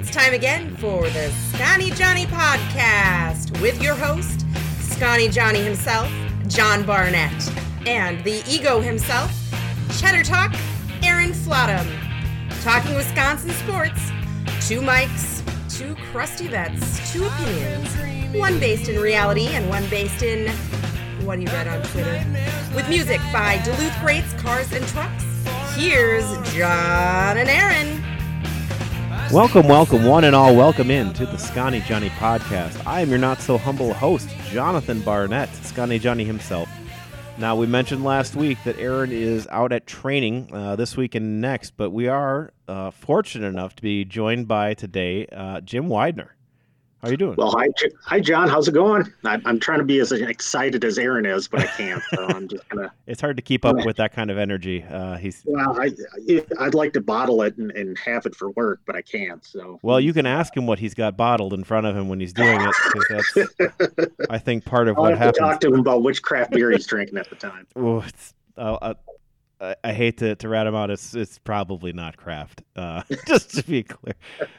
It's time again for the Scotty Johnny Podcast with your host, Scotty Johnny himself, John Barnett, and the ego himself, Cheddar Talk, Aaron Flottam. Talking Wisconsin sports, two mics, two crusty vets, two opinions, one based in reality and one based in what you read on Twitter. With music by Duluth Greats Cars and Trucks, here's John and Aaron. Welcome, one and all. Welcome in to the Scotty Johnny Podcast. I am your not-so-humble host, Jonathan Barnett, Scotty Johnny himself. Now, we mentioned last week that Aaron is out at training this week and next, but we are fortunate enough to be joined by today Jim Widener. How are you doing? Well, hi, John. How's it going? I'm trying to be as excited as Aaron is, but I can't. So I'm just gonna. It's hard to keep up with that kind of energy. Well, I'd like to bottle it and have it for work, but I can't. So. Well, you can ask him what he's got bottled in front of him when he's doing it, because that's, I think, part of what happens. Talk to him about which craft beer he's drinking at the time. Oh, I hate to rat him out. It's probably not craft, just to be clear.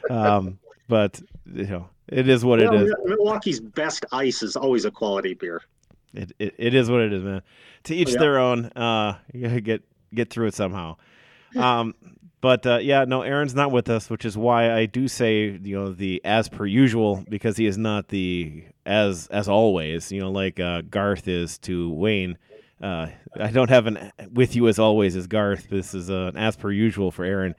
But it is what it is. Milwaukee's best ice is always a quality beer. It is what it is, man. To each their own. You gotta get through it somehow. But Aaron's not with us, which is why I do say the as per usual, because he is not the as always. Like Garth is to Wayne. I don't have an with you as always as Garth. This is an as per usual for Aaron.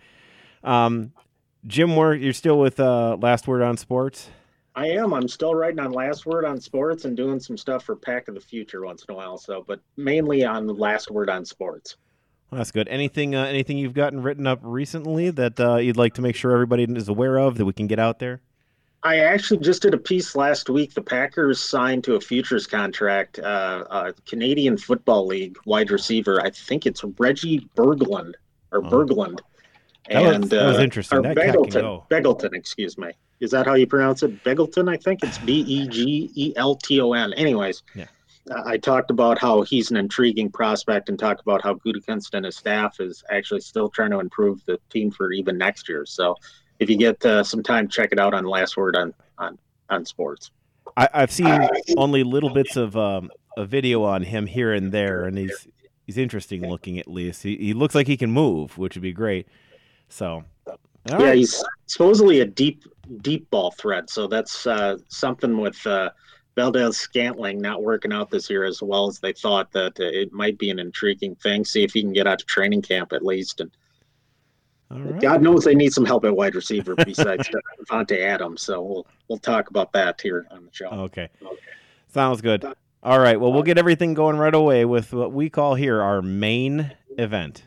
Jim, you're still with Last Word on Sports? I am. I'm still writing on Last Word on Sports and doing some stuff for Pack of the Future once in a while. But mainly on the Last Word on Sports. Well, that's good. Anything you've gotten written up recently that you'd like to make sure everybody is aware of that we can get out there? I actually just did a piece last week. The Packers signed to a futures contract, Canadian Football League wide receiver. I think it's Reggie Berglund or Berglund. That was interesting. That cat can go. Begelton, excuse me. Is that how you pronounce it? Begelton, I think. It's Begelton. Anyways, yeah. I talked about how he's an intriguing prospect and talked about how Gutekunst and his staff is actually still trying to improve the team for even next year. So if you get some time, check it out on Last Word on Sports. I've seen only little bits of a video on him here and there, and he's interesting looking at least. He looks like he can move, which would be great. So, yeah, he's supposedly a deep ball threat. So that's something with Valdez-Scantling not working out this year as well as they thought, that it might be an intriguing thing. See if he can get out to training camp at least. And right. God knows they need some help at wide receiver besides Devontae Adams. So we'll talk about that here on the show. Okay. Sounds good. All right. Well, we'll get everything going right away with what we call here our main event.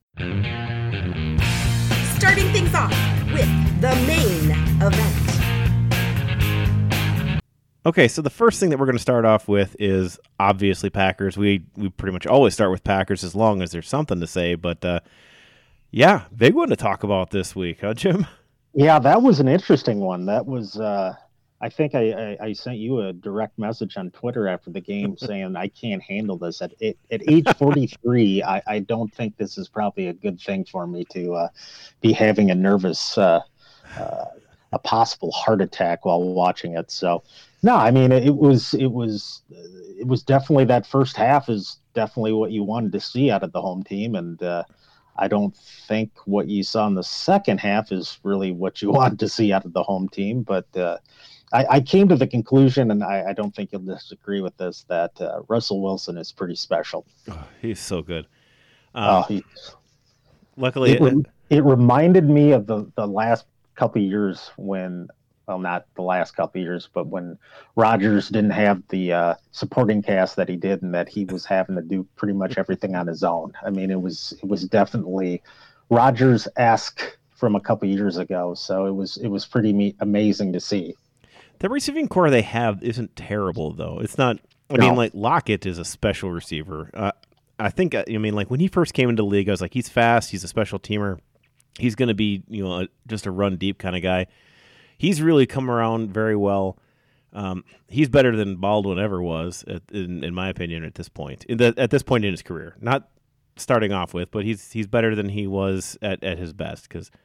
Starting things off with the main event. Okay, so the first thing that we're going to start off with is obviously Packers. We pretty much always start with Packers as long as there's something to say, but big one to talk about this week, huh, Jim? Yeah, that was an interesting one. That was, I think I sent you a direct message on Twitter after the game saying I can't handle this. At age 43, I don't think this is probably a good thing for me to be having a nervous, a possible heart attack while watching it. So, no, I mean, it was definitely, that first half is definitely what you wanted to see out of the home team. And I don't think what you saw in the second half is really what you wanted to see out of the home team. But I came to the conclusion, and I don't think you'll disagree with this, that Russell Wilson is pretty special. Oh, he's so good. Luckily, it reminded me of the last couple of years when, well, not the last couple of years, but when Rodgers didn't have the supporting cast that he did, and that he was having to do pretty much everything on his own. I mean, it was definitely Rodgers-esque from a couple of years ago. So it was pretty amazing to see. The receiving core they have isn't terrible, though. It's not. I mean, like Lockett is a special receiver. I think. I mean, like when he first came into the league, I was like, he's fast. He's a special teamer. He's going to be, just a run deep kind of guy. He's really come around very well. He's better than Baldwin ever was, in my opinion, at this point. At this point in his career, not starting off with, but he's better than he was at his best, because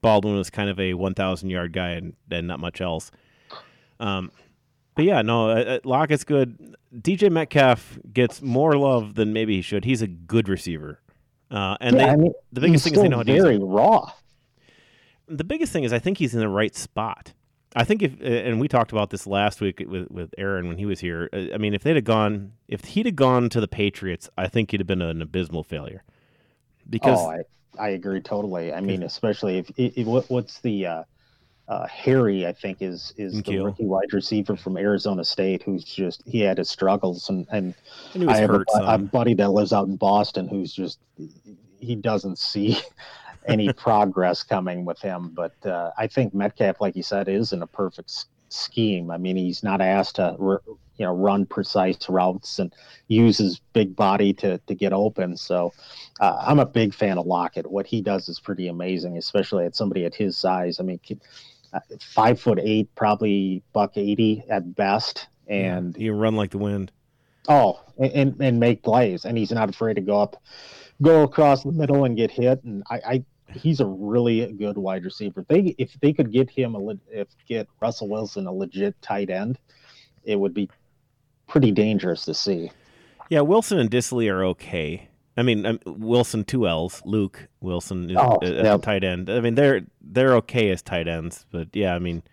Baldwin was kind of a 1,000-yard guy and not much else. But yeah, no, Lockett's good. DJ Metcalf gets more love than maybe he should. He's a good receiver. The biggest thing is they know how to use him. Very raw. The biggest thing is I think he's in the right spot. I think and we talked about this last week with Aaron when he was here. I mean, if he'd have gone to the Patriots, I think he'd have been an abysmal failure. Because I agree totally. I mean, especially if what's the Harry, I think is the rookie wide receiver from Arizona State, he had his struggles and I have a buddy that lives out in Boston who's he doesn't see any progress coming with him. But I think Metcalf, like you said, is in a perfect scheme. I mean, he's not asked to run precise routes and use his big body to get open. So I'm a big fan of Lockett. What he does is pretty amazing, especially at somebody at his size. I mean, 5'8", probably $180 at best, and he run like the wind. Oh, and make plays, and he's not afraid to go across the middle and get hit. And he's a really good wide receiver. If they could get get Russell Wilson a legit tight end, it would be pretty dangerous to see. Yeah, Wilson and Dissly are okay. I mean, Wilson, 2 L's. Luke Wilson is a tight end. I mean, they're okay as tight ends, but yeah, I mean,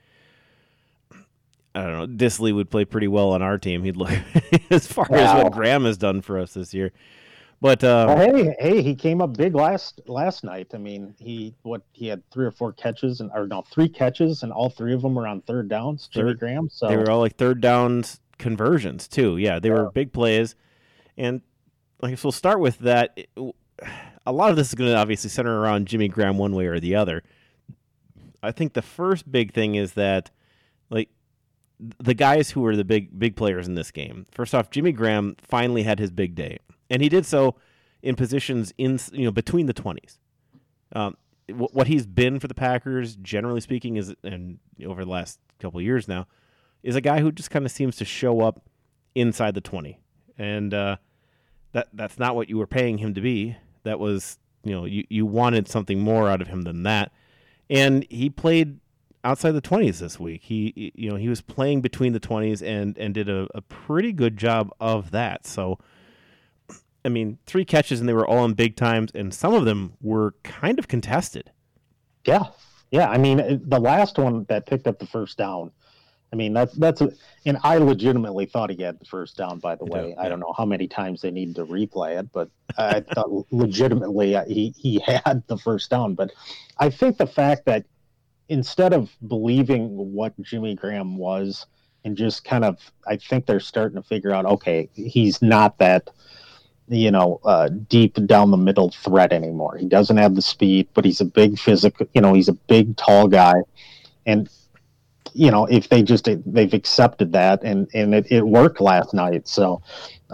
I don't know. Dissly would play pretty well on our team. He'd look as far as what Graham has done for us this year. But hey, he came up big last night. I mean, he had 3 or 4 catches 3 catches, and all 3 of them were on third downs. Jimmy Graham. So they were all like third downs conversions too. Yeah, they were big plays, and. So we'll start with that. A lot of this is going to obviously center around Jimmy Graham one way or the other. I think the first big thing is that, like, the guys who were the big players in this game. First off, Jimmy Graham finally had his big day, and he did so in positions between the 20s. What he's been for the Packers, generally speaking, and over the last couple of years now, is a guy who just kind of seems to show up inside the 20, and That's not what you were paying him to be. That was, you wanted something more out of him than that. And he played outside the 20s this week. He was playing between the 20s and did a pretty good job of that. So, I mean, 3 catches and they were all in big times, and some of them were kind of contested. Yeah. I mean, the last one that picked up the first down, I mean, and I legitimately thought he had the first down, by the way. I don't know how many times they needed to replay it, but I thought legitimately he had the first down. But I think the fact that instead of believing what Jimmy Graham was and just kind of, I think they're starting to figure out, okay, he's not that, deep down the middle threat anymore. He doesn't have the speed, but he's a big physical, he's a big, tall guy. And if they've accepted that and it worked last night. So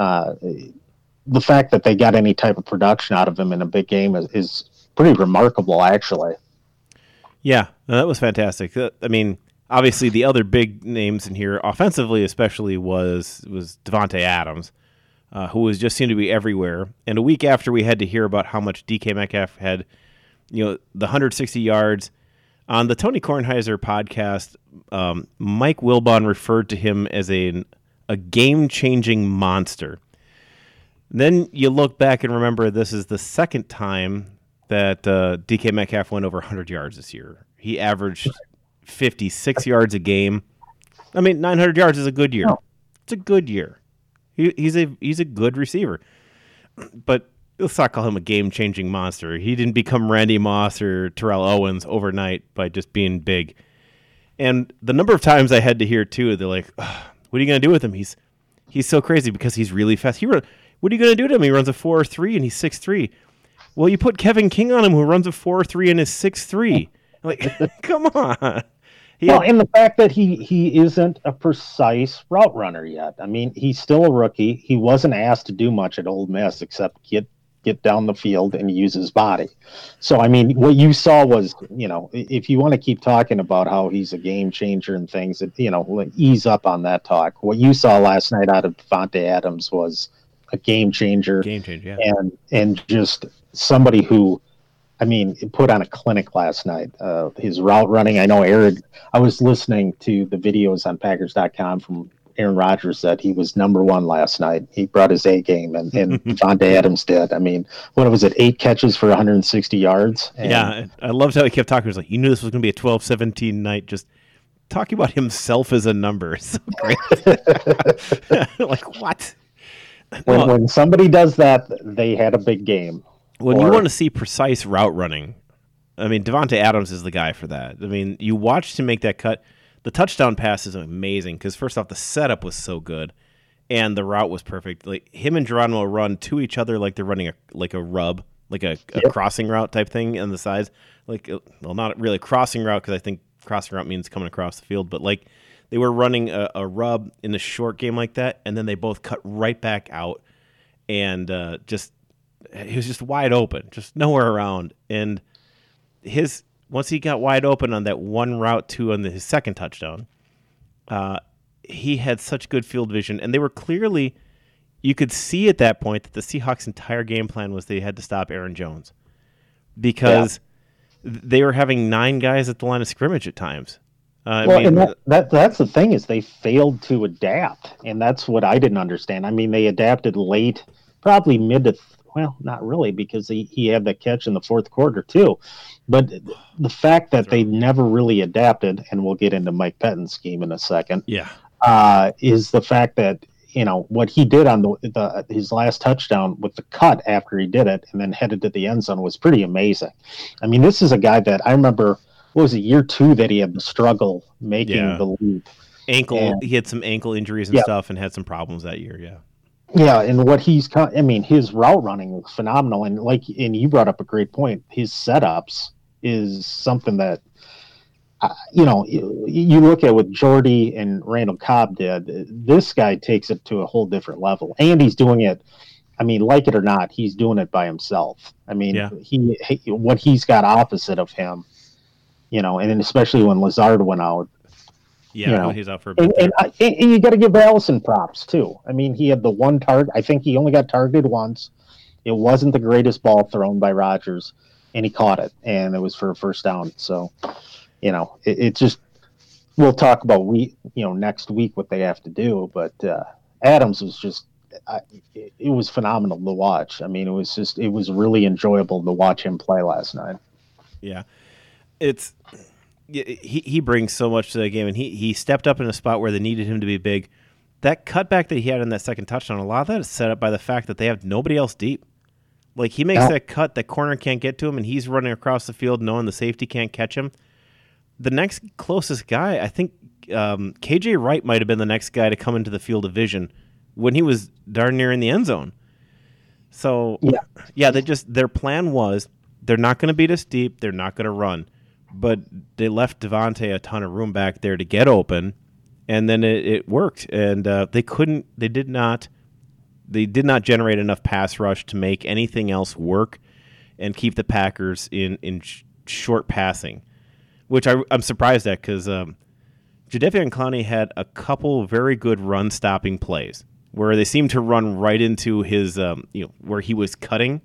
the fact that they got any type of production out of him in a big game is pretty remarkable, actually. Yeah, that was fantastic. I mean, obviously the other big names in here, offensively especially, was Devontae Adams, who was just seemed to be everywhere. And a week after we had to hear about how much DK Metcalf had, the 160 yards, on the Tony Kornheiser podcast, Mike Wilbon referred to him as a game-changing monster. Then you look back and remember this is the second time that DK Metcalf went over 100 yards this year. He averaged 56 yards a game. I mean, 900 yards is a good year. It's a good year. He's a good receiver. But let's not call him a game-changing monster. He didn't become Randy Moss or Terrell Owens overnight by just being big. And the number of times I had to hear, too, they're like, what are you going to do with him? He's so crazy because he's really fast. What are you going to do to him? He runs a 4.3 and he's 6'3". Well, you put Kevin King on him who runs a 4.3 and is 6'3". Like, come on. And the fact that he isn't a precise route runner yet. I mean, he's still a rookie. He wasn't asked to do much at Ole Miss except get down the field and use his body. So, I mean, what you saw was, if you want to keep talking about how he's a game changer and things, ease up on that talk. What you saw last night out of Devontae Adams was a game changer. Yeah. And just somebody who I mean, put on a clinic last night. His route running, I know Aaron, I was listening to the videos on Packers.com from Aaron Rodgers that he was number one last night. He brought his A game, and Devontae Adams did. I mean, what was it, 8 catches for 160 yards? And yeah, I loved how he kept talking. He was like, you knew this was going to be a 12-17 night, just talking about himself as a number. It's so great. Like, what? When somebody does that, they had a big game. When you want to see precise route running, I mean, Devontae Adams is the guy for that. I mean, you watched him make that cut. The touchdown pass is amazing because, first off, the setup was so good, and the route was perfect. Like him and Geronimo run to each other like they're running a rub, like a crossing route type thing on the sides. Like, well, not really a crossing route because I think crossing route means coming across the field, but like they were running a rub in a short game like that, and then they both cut right back out, and he was just wide open, just nowhere around. And once he got wide open on that one route on his second touchdown, he had such good field vision, and they were clearly, you could see at that point that the Seahawks' entire game plan was they had to stop Aaron Jones because they were having 9 guys at the line of scrimmage at times. And that's the thing is they failed to adapt, and that's what I didn't understand. I mean, they adapted late, probably mid to well, not really, because he had that catch in the fourth quarter too. But the fact that they never really adapted, and we'll get into Mike Pettine's scheme in a second, is the fact that what he did on his last touchdown with the cut after he did it and then headed to the end zone was pretty amazing. I mean, this is a guy that I remember. What was it, year 2 that he had the struggle making the leap? He had some ankle injuries and stuff, and had some problems that year. Yeah. Yeah, and his route running was phenomenal, and you brought up a great point. His setups is something that, you look at what Jordy and Randall Cobb did. This guy takes it to a whole different level, and he's doing it. I mean, like it or not, he's doing it by himself. I mean, what he's got opposite of him, and then especially when Lazard went out. Yeah, he's out for a bit. And you got to give Allison props, too. I mean, he had the one target. I think he only got targeted once. It wasn't the greatest ball thrown by Rodgers, and he caught it, and it was for a first down. So, it just – we'll talk about, next week what they have to do. But Adams was just it was phenomenal to watch. I mean, it was really enjoyable to watch him play last night. Yeah. He brings so much to the game, and he stepped up in a spot where they needed him to be big. That cutback that he had in that second touchdown, a lot of that is set up by the fact that they have nobody else deep. Like, he makes that cut, that corner can't get to him, and he's running across the field knowing the safety can't catch him. The next closest guy, I think KJ Wright might have been the next guy to come into the field of vision when he was darn near in the end zone. So, their plan was they're not going to beat us deep, they're not going to run. But they left Devontae a ton of room back there to get open, and then it worked. And they did not generate enough pass rush to make anything else work and keep the Packers in short passing, which I'm surprised at because Jadeveon Clowney had a couple very good run stopping plays where they seemed to run right into his where he was cutting.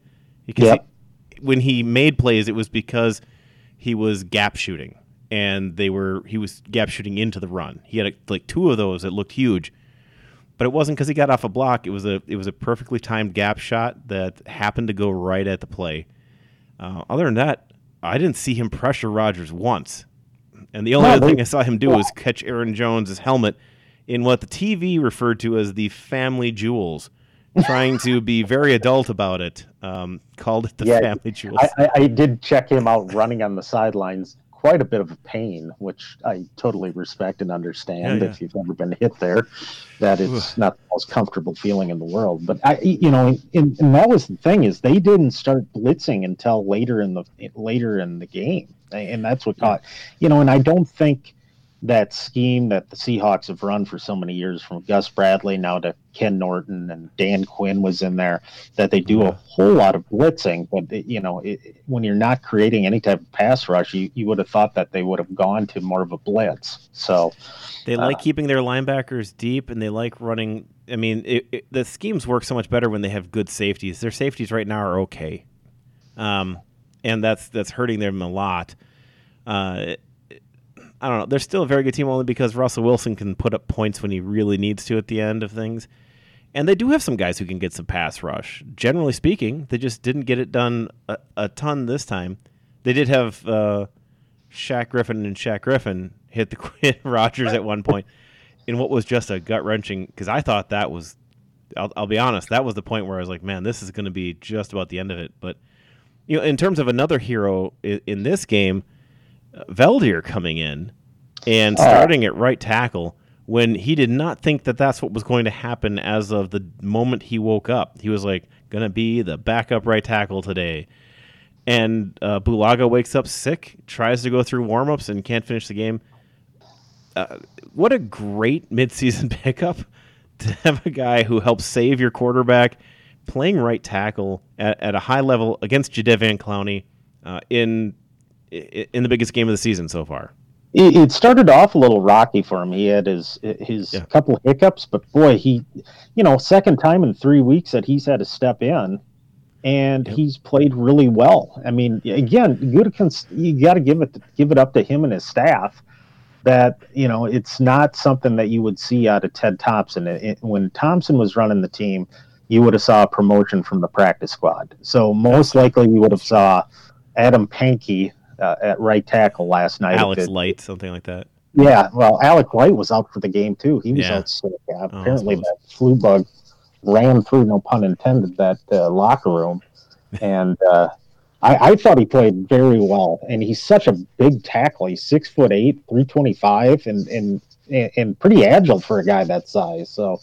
When he made plays, it was because he was gap shooting, and he was gap shooting into the run. He had 2 of those that looked huge, but it wasn't because he got off a block. It was a perfectly timed gap shot that happened to go right at the play. Other than that, I didn't see him pressure Rodgers once, and the only other thing I saw him do was catch Aaron Jones' helmet in what the TV referred to as the family jewels. Trying to be very adult about it, called it the family jewels. I did check him out running on the sidelines. Quite a bit of a pain, which I totally respect and understand. If you've ever been hit there, that it's not the most comfortable feeling in the world. But and that was the thing is they didn't start blitzing until later in the game, and that's what caught. And I don't think that scheme that the Seahawks have run for so many years, from Gus Bradley now to Ken Norton and Dan Quinn was in there, that they do a whole lot of blitzing. But, when you're not creating any type of pass rush, you would have thought that they would have gone to more of a blitz. So they like keeping their linebackers deep, and they like running. I mean, the schemes work so much better when they have good safeties. Their safeties right now are okay. and that's hurting them a lot. I don't know. They're still a very good team only because Russell Wilson can put up points when he really needs to at the end of things. And they do have some guys who can get some pass rush. Generally speaking, they just didn't get it done a ton this time. They did have Shaq Griffin hit Rodgers at one point in what was just a gut-wrenching, because I thought that was, I'll be honest, that was the point where I was like, man, this is going to be just about the end of it. But in terms of another hero in this game, Veldier coming in and starting at right tackle when he did not think that that's what was going to happen as of the moment he woke up. He was like, going to be the backup right tackle today. And Bulaga wakes up sick, tries to go through warm-ups, and can't finish the game. What a great midseason pickup to have a guy who helps save your quarterback playing right tackle at a high level against Jadeveon Clowney in the biggest game of the season so far. It started off a little rocky for him. He had his couple of hiccups, but boy, second time in 3 weeks that he's had to step in, and he's played really well. I mean, again, you got to give it up to him and his staff. That it's not something that you would see out of Ted Thompson. When Thompson was running the team, you would have saw a promotion from the practice squad. So most likely you would have saw Adam Pankey at right tackle last night. Alex Light, something like that. Yeah, well, Alec Light was out for the game too. He was out sick. Apparently that flu bug ran through, no pun intended, that locker room. And I thought he played very well. And he's such a big tackle. He's 6'8", 325, and pretty agile for a guy that size. So,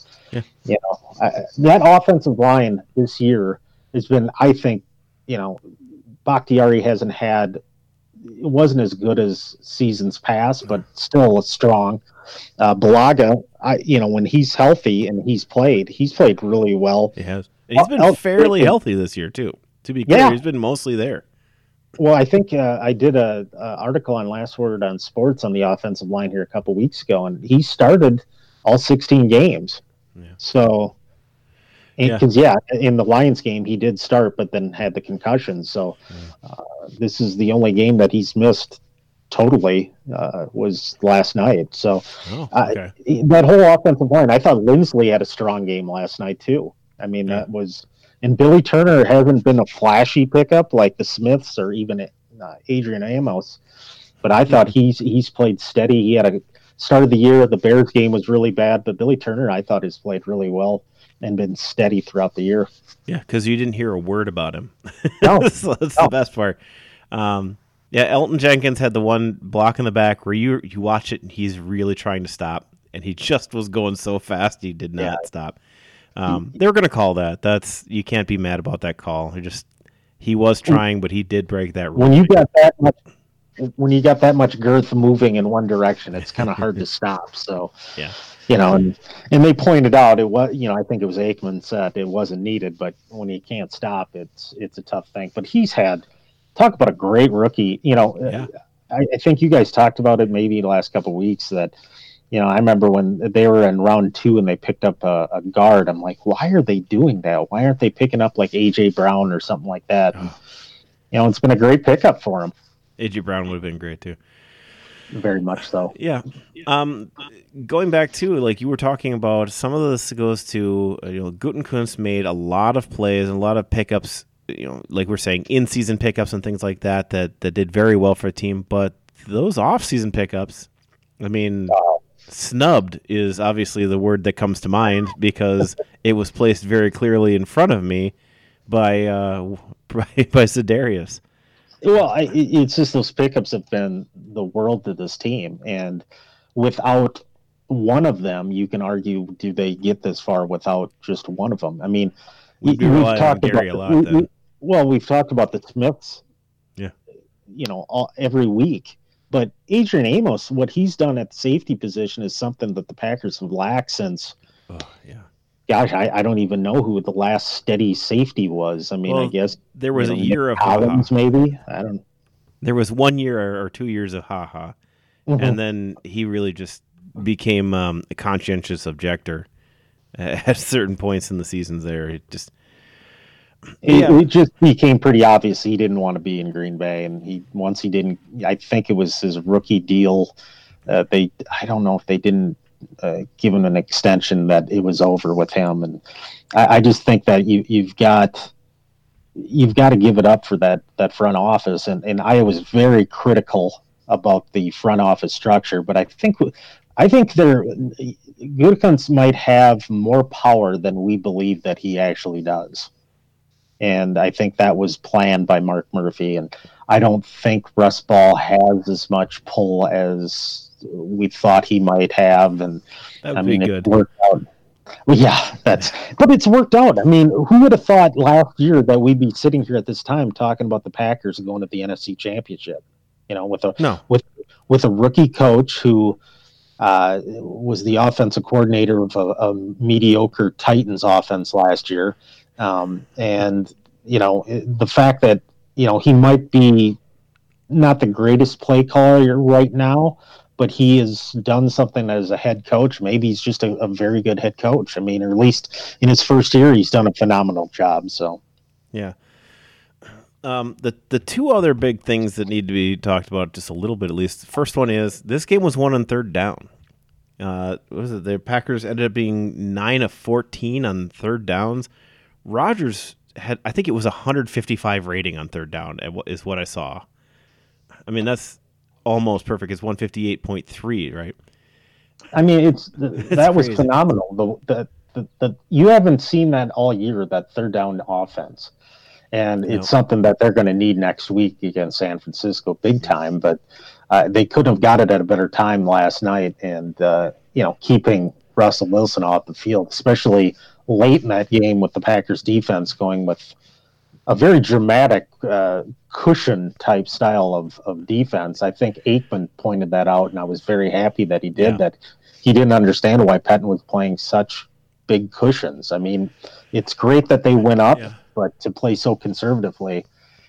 that offensive line this year has been, I think, Bakhtiari hasn't had. It wasn't as good as seasons past, but still strong. Bulaga, when he's healthy and he's played really well. He has. And he's been fairly healthy this year too. To be clear, he's been mostly there. Well, I think I did a article on Last Word on Sports on the offensive line here a couple weeks ago, and he started all 16 games. Yeah. So, because in the Lions game he did start, but then had the concussion. So, this is the only game that he's missed totally was last night. So, that whole offensive line, I thought Lindsley had a strong game last night too. I mean, that was. And Billy Turner hasn't been a flashy pickup like the Smiths or even Adrian Amos, but I thought he's played steady. He had a start of the year. The Bears game was really bad, but Billy Turner I thought has played really well and been steady throughout the year. Yeah, because you didn't hear a word about him. No, so that's the best part. Elton Jenkins had the one block in the back where you watch it and he's really trying to stop, and he just was going so fast he did not stop. They were going to call that. You can't be mad about that call. He was trying, but he did break that rule. When you got that much girth moving in one direction, it's kind of hard to stop. So, and they pointed out it was, I think it was Aikman said it wasn't needed, but when you can't stop, it's a tough thing. But he's talk about a great rookie. I think you guys talked about it maybe the last couple of weeks that. I remember when they were in round 2 and they picked up a guard. I'm like, why are they doing that? Why aren't they picking up like A.J. Brown or something like that? And, it's been a great pickup for him. A.J. Brown would have been great too. Very much so. Yeah. Going back to, like you were talking about, some of this goes to, Gutekunst made a lot of plays and a lot of pickups, like we're saying, in-season pickups and things like that did very well for a team. But those off-season pickups, I mean... Snubbed is obviously the word that comes to mind because it was placed very clearly in front of me by Za'Darius. Well, it's just those pickups have been the world to this team, and without one of them, you can argue, do they get this far without just one of them? I mean, we've talked about the Smiths, every week. But Adrian Amos, what he's done at the safety position is something that the Packers have lacked since. Gosh, I don't even know who the last steady safety was. I mean, I guess there was a year of Collins, maybe. I don't. There was 1 year or 2 years of Ha-Ha, and then he really just became a conscientious objector at certain points in the seasons. There, It just became pretty obvious he didn't want to be in Green Bay, and once he didn't. I think it was his rookie deal. I don't know if they didn't give him an extension, that it was over with him, and I just think that you've got to give it up for that front office, and I was very critical about the front office structure, but I think Gutekunst might have more power than we believe that he actually does. And I think that was planned by Mark Murphy. And I don't think Russ Ball has as much pull as we thought he might have. And that would be good. It worked out. Well, yeah, but it's worked out. I mean, who would have thought last year that we'd be sitting here at this time talking about the Packers going to the NFC Championship? With a rookie coach who was the offensive coordinator of a mediocre Titans offense last year. And the fact that he might be not the greatest play caller right now, but he has done something as a head coach. Maybe he's just a very good head coach. I mean, or at least in his first year, he's done a phenomenal job. So, yeah. The two other big things that need to be talked about just a little bit at least. The first one is this game was won on third down. What was it? The Packers ended up being 9 of 14 on third downs. Rodgers had, I think it was 155 rating on third down, is what I saw. I mean, that's almost perfect. It's 158.3, right? I mean, that was phenomenal. You haven't seen that all year, that third down offense. And it's something that they're going to need next week against San Francisco big time. But they couldn't have got it at a better time last night. And, keeping Russell Wilson off the field, especially late in that game with the Packers defense going with a very dramatic cushion type style of defense. I think Aikman pointed that out, and I was very happy that he did that. He didn't understand why Pettine was playing such big cushions. I mean, it's great that they went up, but to play so conservatively,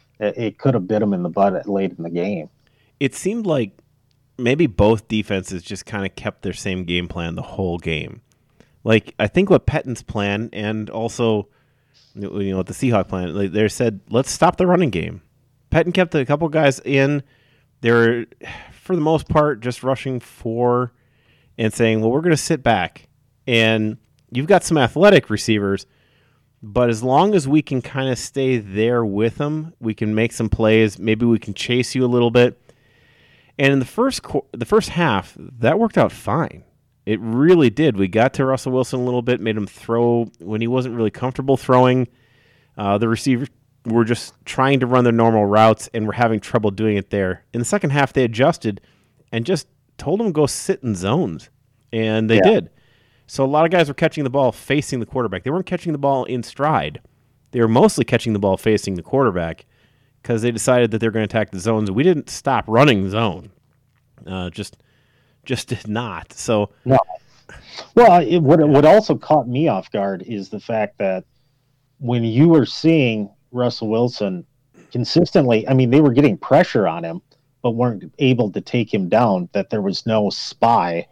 it could have bit them in the butt late in the game. It seemed like maybe both defenses just kind of kept their same game plan the whole game. Like, I think what Pettine's plan and also, the Seahawks plan, like they said, let's stop the running game. Pettine kept a couple guys in. They were, for the most part, just rushing 4 and saying, well, we're going to sit back. And you've got some athletic receivers, but as long as we can kind of stay there with them, we can make some plays. Maybe we can chase you a little bit. And in the first half, that worked out fine. It really did. We got to Russell Wilson a little bit, made him throw when he wasn't really comfortable throwing. The receivers were just trying to run their normal routes, and were having trouble doing it there. In the second half, they adjusted and just told him to go sit in zones, and they did. So a lot of guys were catching the ball facing the quarterback. They weren't catching the ball in stride. They were mostly catching the ball facing the quarterback because they decided that they're going to attack the zones. We didn't stop running zone. Just did not. So, no. Well, what also caught me off guard is the fact that when you were seeing Russell Wilson consistently, I mean, they were getting pressure on him, but weren't able to take him down, that there was no spy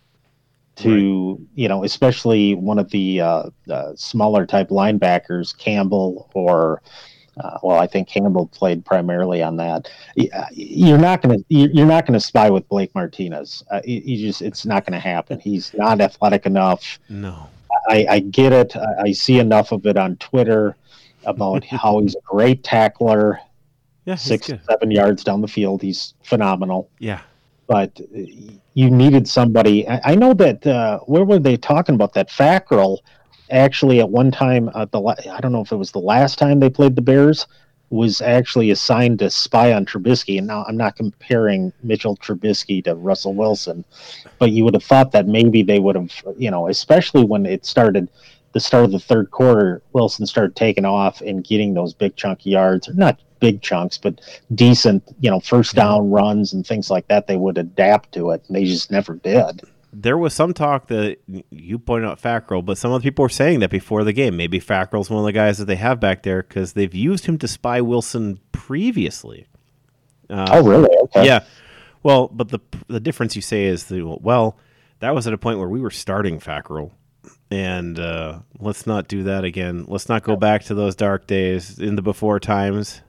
to, especially one of the smaller type linebackers, Campbell or I think Campbell played primarily on that. You're not going to spy with Blake Martinez. It's not going to happen. He's not athletic enough. No, I get it. I see enough of it on Twitter about how he's a great tackler. Yeah, 6-7 yards down the field, he's phenomenal. Yeah, but you needed somebody. I know that where were they talking about that Fackrell? Actually, at one time, I don't know if it was the last time they played the Bears, was actually assigned to spy on Trubisky. And now I'm not comparing Mitchell Trubisky to Russell Wilson, but you would have thought that maybe they would have, especially when it started, the start of the third quarter, Wilson started taking off and getting those big chunky yards, or not big chunks, but decent, first down runs and things like that. They would adapt to it, and they just never did. There was some talk that you pointed out Fackrell, but some other people were saying that before the game. Maybe Fackrell's one of the guys that they have back there because they've used him to spy Wilson previously. Oh, really? Okay. Yeah. Well, but the difference you say is, that was at a point where we were starting Fackrell. And let's not do that again. Let's not go back to those dark days in the before times,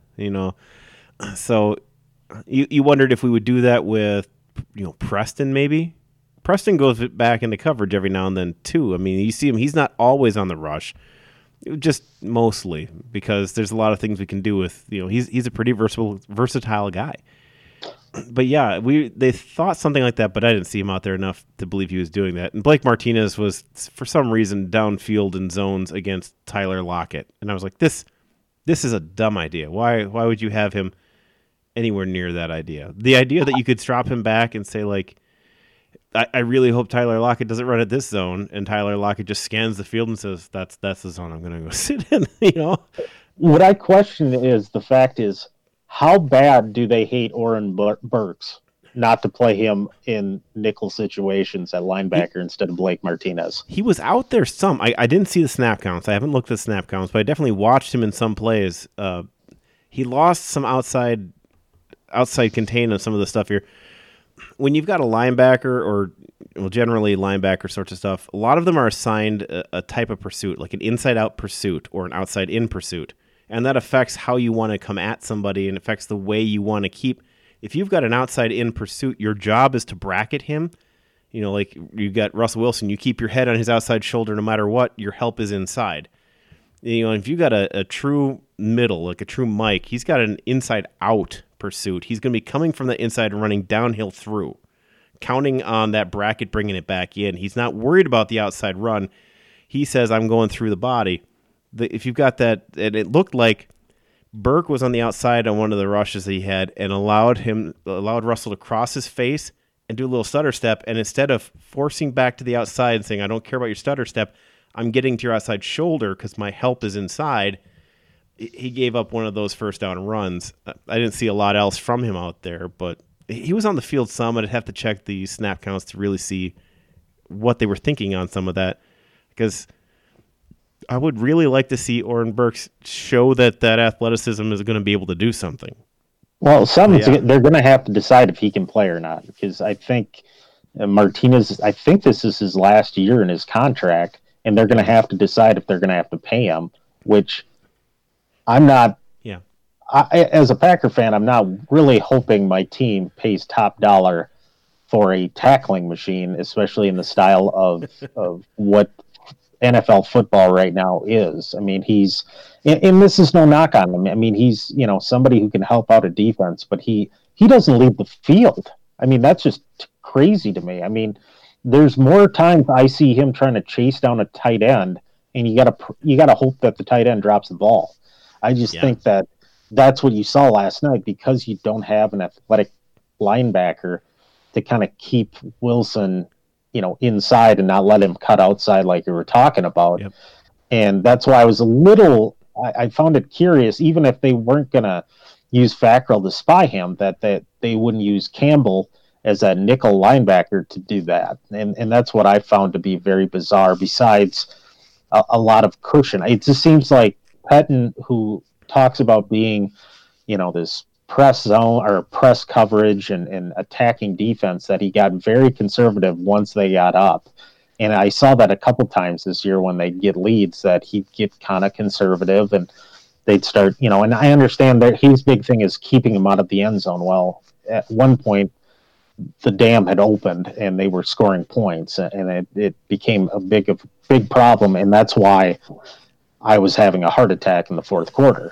So you wondered if we would do that with, Preston maybe? Preston goes back into coverage every now and then too. I mean, you see him, he's not always on the rush. Just mostly because there's a lot of things we can do with, he's a pretty versatile guy. But yeah, they thought something like that, but I didn't see him out there enough to believe he was doing that. And Blake Martinez was, for some reason, downfield in zones against Tyler Lockett. And I was like, this is a dumb idea. Why would you have him anywhere near that idea? The idea that you could drop him back and say, like, I really hope Tyler Lockett doesn't run at this zone, and Tyler Lockett just scans the field and says, that's the zone I'm going to go sit in, What I question is, the fact is, how bad do they hate Oren Burks not to play him in nickel situations at linebacker instead of Blake Martinez? He was out there some. I didn't see the snap counts. I haven't looked at the snap counts, but I definitely watched him in some plays. He lost some outside contain on some of the stuff here. When you've got a linebacker generally linebacker sorts of stuff, a lot of them are assigned a type of pursuit, like an inside-out pursuit or an outside-in pursuit. And that affects how you want to come at somebody and affects the way you want to keep. If you've got an outside-in pursuit, your job is to bracket him. Like you got Russell Wilson, you keep your head on his outside shoulder no matter what, your help is inside. If you got a true middle, like a true Mike, he's got an inside-out pursuit. He's going to be coming from the inside and running downhill through, counting on that bracket, bringing it back in. He's not worried about the outside run. He says, I'm going through the body. If you've got that, and it looked like Burke was on the outside on one of the rushes that he had and allowed Russell to cross his face and do a little stutter step. And instead of forcing back to the outside and saying, I don't care about your stutter step, I'm getting to your outside shoulder because my help is inside. He gave up one of those first down runs. I didn't see a lot else from him out there, but he was on the field some. I'd have to check the snap counts to really see what they were thinking on some of that, because I would really like to see Oren Burks show that athleticism is going to be able to do something. Well, they're going to have to decide if he can play or not, because I think Martinez, I think this is his last year in his contract, and they're going to have to decide if they're going to have to pay him, which I'm not. Yeah. As a Packer fan, I'm not really hoping my team pays top dollar for a tackling machine, especially in the style of what NFL football right now is. I mean, and this is no knock on him. I mean, he's, somebody who can help out a defense, but he doesn't leave the field. I mean, that's just crazy to me. I mean, there's more times I see him trying to chase down a tight end, and you gotta hope that the tight end drops the ball. I just think that's what you saw last night, because you don't have an athletic linebacker to kind of keep Wilson, inside and not let him cut outside like you were talking about. Yep. And that's why I found it curious, even if they weren't going to use Fackrell to spy him, that they wouldn't use Campbell as a nickel linebacker to do that. And that's what I found to be very bizarre, besides a lot of cushion. It just seems like Pettine, who talks about being, this press zone or press coverage and attacking defense, that he got very conservative once they got up. And I saw that a couple times this year when they get leads, that he'd get kind of conservative and they'd start, and I understand that his big thing is keeping him out of the end zone. Well, at one point, the dam had opened and they were scoring points, and it became a big problem. And that's why I was having a heart attack in the fourth quarter.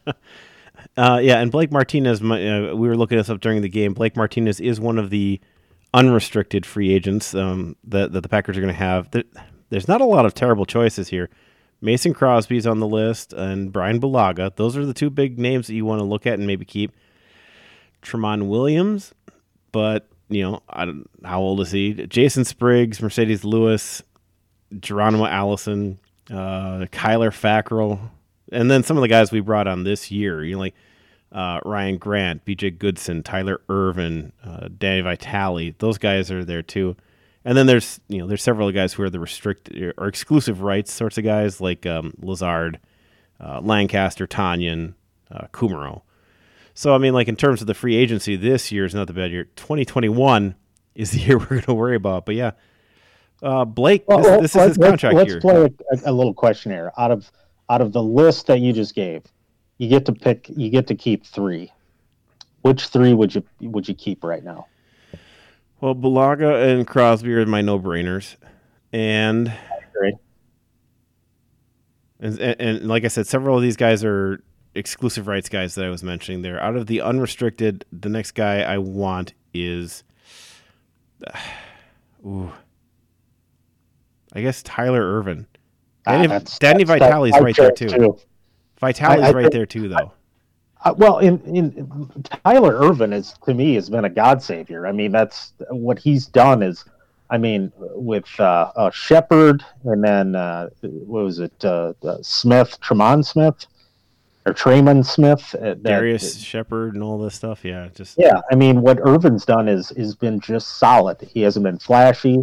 And Blake Martinez, we were looking this up during the game. Blake Martinez is one of the unrestricted free agents that the Packers are going to have. There's not a lot of terrible choices here. Mason Crosby's on the list, and Brian Bulaga. Those are the two big names that you want to look at and maybe keep. Tremont Williams, but, how old is he? Jason Spriggs, Mercedes Lewis, Geronimo Allison, Kyler Fackrell, and then some of the guys we brought on this year, like Ryan Grant, BJ Goodson, Tyler Irvin, Danny Vitale. Those guys are there too. And then there's several guys who are the restricted or exclusive rights sorts of guys, like Lazard, Lancaster, Tanyan, Kumaro. So, I mean, like in terms of the free agency, this year is not the bad year. 2021 is the year we're going to worry about. But yeah, Blake, this is his contract year. Let's play a little questionnaire. Out of the list that you just gave, you get to keep 3. Which 3 would you keep right now? Well, Bulaga and Crosby are my no-brainers, and like I said, several of these guys are exclusive rights guys that I was mentioning there. Out of the unrestricted, the next guy I want is, I guess Tyler Ervin. Danny Vitale's right there too. Vitale's right there too, though. Well, in Tyler Ervin to me has been a God savior. I mean, that's what he's done. Is, I mean, with Shepard, and then what was it? Tremont Smith. Darius Shepard and all this stuff. Yeah, I mean, what Irvin's done is been just solid. He hasn't been flashy.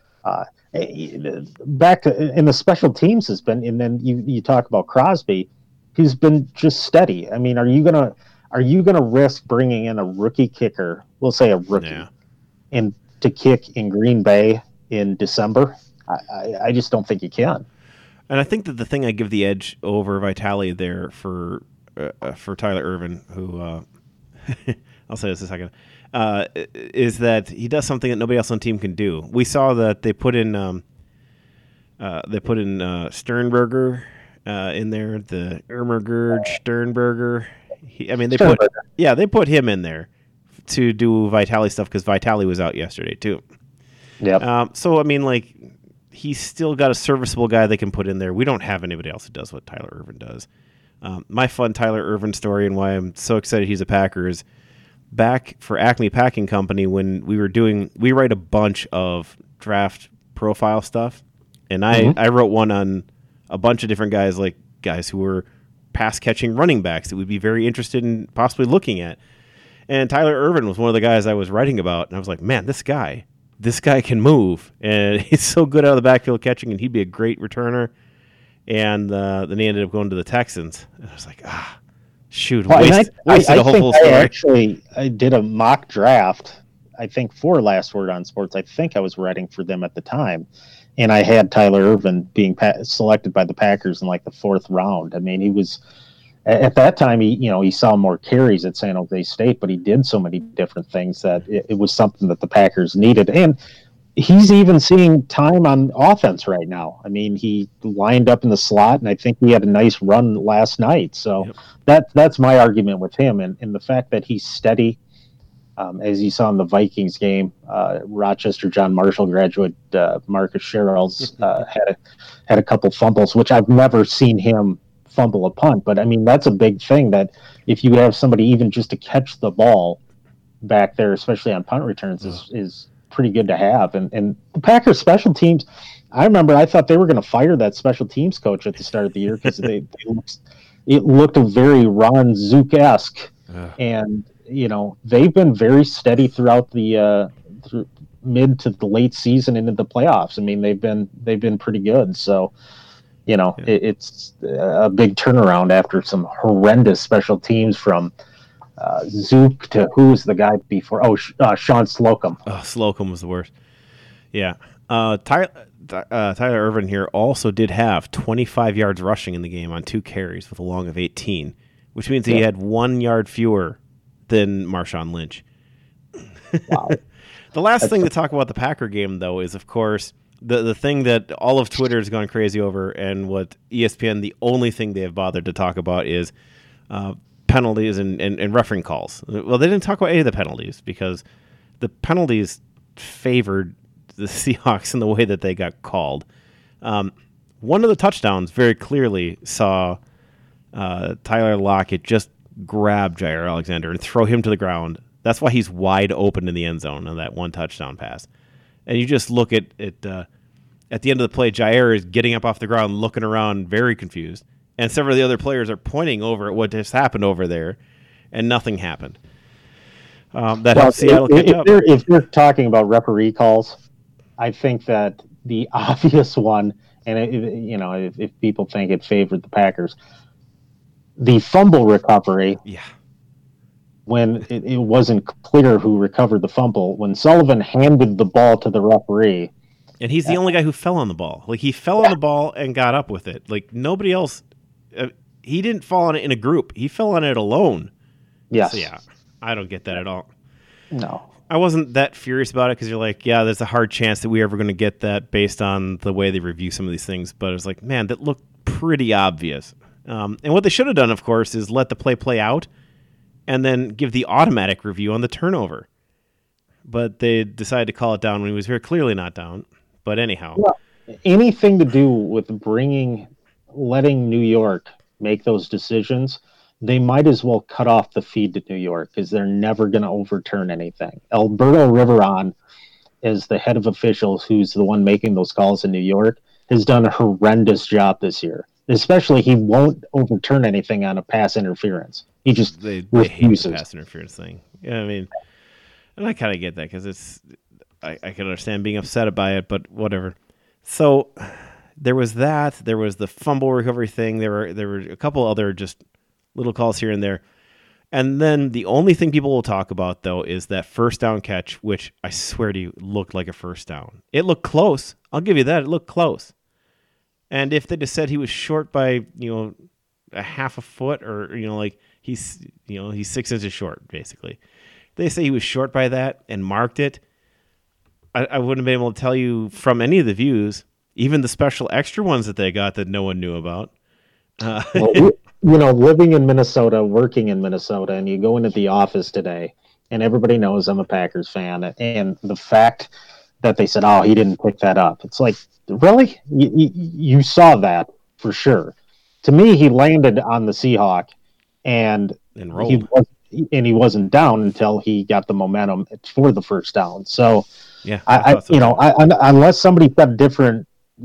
Back in the special teams has been, and then you talk about Crosby, he's been just steady. I mean, are you gonna risk bringing in a rookie kicker? We'll say a rookie, and to kick in Green Bay in December? I just don't think you can. And I think that the thing I give the edge over Vitale there for Tyler Ervin, who I'll say this in a second, is that he does something that nobody else on the team can do. We saw that they put in Sternberger in there, the Ermergerd Sternberger. They put him in there to do Vitale stuff because Vitale was out yesterday too. Yeah. So I mean, like, he's still got a serviceable guy they can put in there. We don't have anybody else who does what Tyler Ervin does. My fun Tyler Ervin story and why I'm so excited he's a Packer is back for Acme Packing Company when we write a bunch of draft profile stuff, and I wrote one on a bunch of different guys who were pass catching running backs that we'd be very interested in possibly looking at. And Tyler Ervin was one of the guys I was writing about, and I was like, man, this guy can move, and he's so good out of the backfield catching, and he'd be a great returner. And then he ended up going to the Texans. And I was like, shoot, wasted a whole story. I did a mock draft, I think, for Last Word on Sports. I think I was writing for them at the time, and I had Tyler Ervin being selected by the Packers in like the 4th round. I mean, he was at that time. He saw more carries at San Jose State, but he did so many different things that it was something that the Packers needed. And he's even seeing time on offense right now. I mean, he lined up in the slot, and I think he had a nice run last night. So that's my argument with him, and the fact that he's steady. As you saw in the Vikings game, Rochester John Marshall graduate Marcus Sherrills had a couple fumbles, which I've never seen him fumble a punt. But I mean, that's a big thing, that if you have somebody even just to catch the ball back there, especially on punt returns, is pretty good to have. And the Packers special teams, I remember I thought they were going to fire that special teams coach at the start of the year because it looked very Ron Zook-esque. And they've been very steady throughout the mid to the late season into the playoffs. I mean, they've been pretty good. So, it's a big turnaround after some horrendous special teams from Zook to who's the guy before? Sean Slocum. Oh, Slocum was the worst. Yeah. Tyler Ervin here also did have 25 yards rushing in the game on 2 carries with a long of 18, which means he had 1 yard fewer than Marshawn Lynch. Wow. The last thing to talk about the Packer game, though, is, of course, the thing that all of Twitter has gone crazy over, and what ESPN, the only thing they have bothered to talk about is penalties and refereeing calls. Well, they didn't talk about any of the penalties because the penalties favored the Seahawks in the way that they got called. One of the touchdowns very clearly saw Tyler Lockett just grab Jair Alexander and throw him to the ground. That's why he's wide open in the end zone on that one touchdown pass. And you just look at the end of the play, Jair is getting up off the ground, looking around, very confused. And several of the other players are pointing over at what just happened over there, and nothing happened. Helps Seattle catch up. If you're talking about referee calls, I think that the obvious one, and if people think it favored the Packers, the fumble recovery. Yeah. When it wasn't clear who recovered the fumble, when Sullivan handed the ball to the referee, And he's the only guy who fell on the ball. Like, he fell on the ball and got up with it. Like, nobody else. He didn't fall on it in a group. He fell on it alone. Yes. So, yeah, I don't get that at all. No. I wasn't that furious about it because you're like, yeah, there's a hard chance that we're ever going to get that based on the way they review some of these things. But I was like, man, that looked pretty obvious. And what they should have done, of course, is let the play out and then give the automatic review on the turnover. But they decided to call it down when he was very clearly not down. But anyhow. Well, anything to do with letting New York make those decisions, they might as well cut off the feed to New York because they're never going to overturn anything. Alberto Riveron, as the head of officials, who's the one making those calls in New York, has done a horrendous job this year. Especially, he won't overturn anything on a pass interference. He just they refuses. hate the pass interference thing. Yeah, I mean, and I kind of get that because I can understand being upset by it, but whatever. So there was that. There was the fumble recovery thing. There were a couple other just little calls here and there. And then the only thing people will talk about, though, is that first down catch, which I swear to you looked like a first down. It looked close. I'll give you that. It looked close. And if they just said he was short by, a half a foot or, like he's 6 inches short, basically. They say he was short by that and marked it. I wouldn't have been able to tell you from any of the views, even the special extra ones that they got that no one knew about. Well, living in Minnesota, working in Minnesota, and you go into the office today, and everybody knows I'm a Packers fan, and the fact that they said, "Oh, he didn't pick that up," it's like, really? You saw that for sure. To me, he landed on the Seahawk, and he wasn't down until he got the momentum for the first down. So, yeah, unless somebody's got different,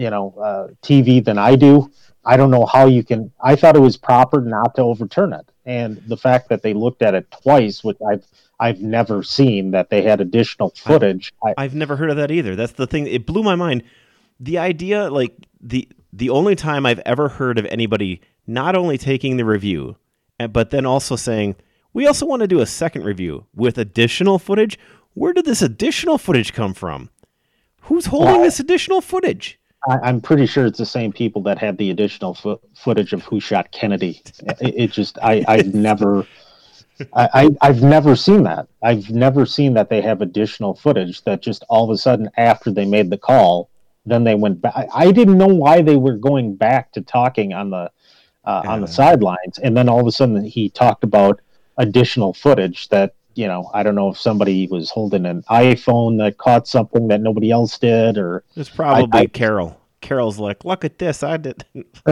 TV than I do, I don't know how you can. I thought it was proper not to overturn it, and the fact that they looked at it twice, which I've never seen, that they had additional footage. I've never heard of that either. That's the thing. It blew my mind. The idea, like the only time I've ever heard of anybody not only taking the review, but then also saying, we also want to do a second review with additional footage. Where did this additional footage come from? Who's holding this additional footage? I'm pretty sure it's the same people that had the additional footage of who shot Kennedy. I've never seen that. I've never seen that they have additional footage that just all of a sudden after they made the call, then they went back. I didn't know why they were going back to talking on the sidelines, and then all of a sudden he talked about additional footage that. I don't know if somebody was holding an iPhone that caught something that nobody else did, or it's probably Carol. Carol's like, look at this, I did.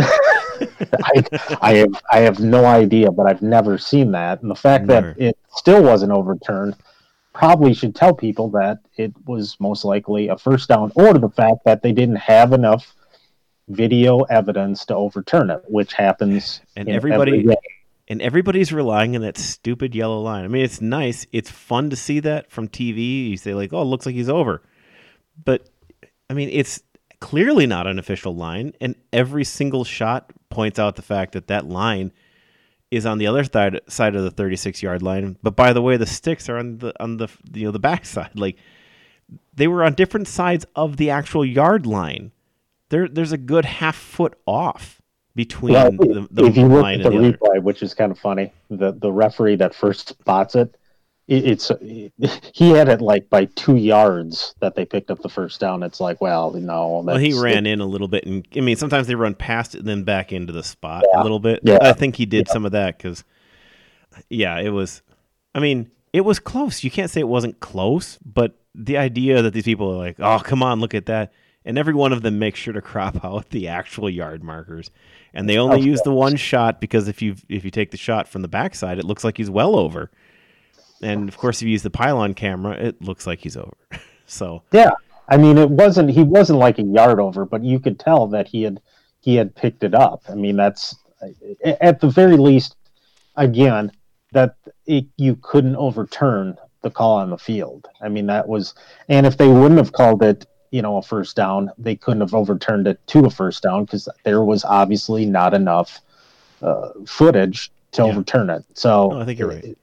I have no idea, but I've never seen that, and the fact that it still wasn't overturned probably should tell people that it was most likely a first down, or the fact that they didn't have enough video evidence to overturn it, which happens. And everybody's relying on that stupid yellow line. I mean, it's nice. It's fun to see that from TV. You say, like, oh, it looks like he's over. But, I mean, it's clearly not an official line, and every single shot points out the fact that line is on the other side of the 36-yard line. But, by the way, the sticks are on the backside. Like, they were on different sides of the actual yard line. There's a good half foot off between the if you look line at the and the replay, other. which is kind of funny, the referee that first spots it, he had it like by 2 yards that they picked up the first down. It's like, well, no. Well, he ran in a little bit, and I mean, sometimes they run past it and then back into the spot a little bit. Yeah. I think he did some of that because, it was. I mean, it was close. You can't say it wasn't close, but the idea that these people are like, oh, come on, look at that. And every one of them makes sure to crop out the actual yard markers. And they only use the one shot because if you take the shot from the backside, it looks like he's well over. And of course, if you use the pylon camera, it looks like he's over. So yeah, I mean, he wasn't like a yard over, but you could tell that he had picked it up. I mean, that's at the very least, again, you couldn't overturn the call on the field. I mean, and if they wouldn't have called it, a first down, they couldn't have overturned it to a first down because there was obviously not enough footage to overturn it. So I think you're right.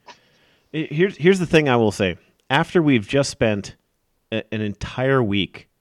Here's the thing I will say. After we've just spent an entire week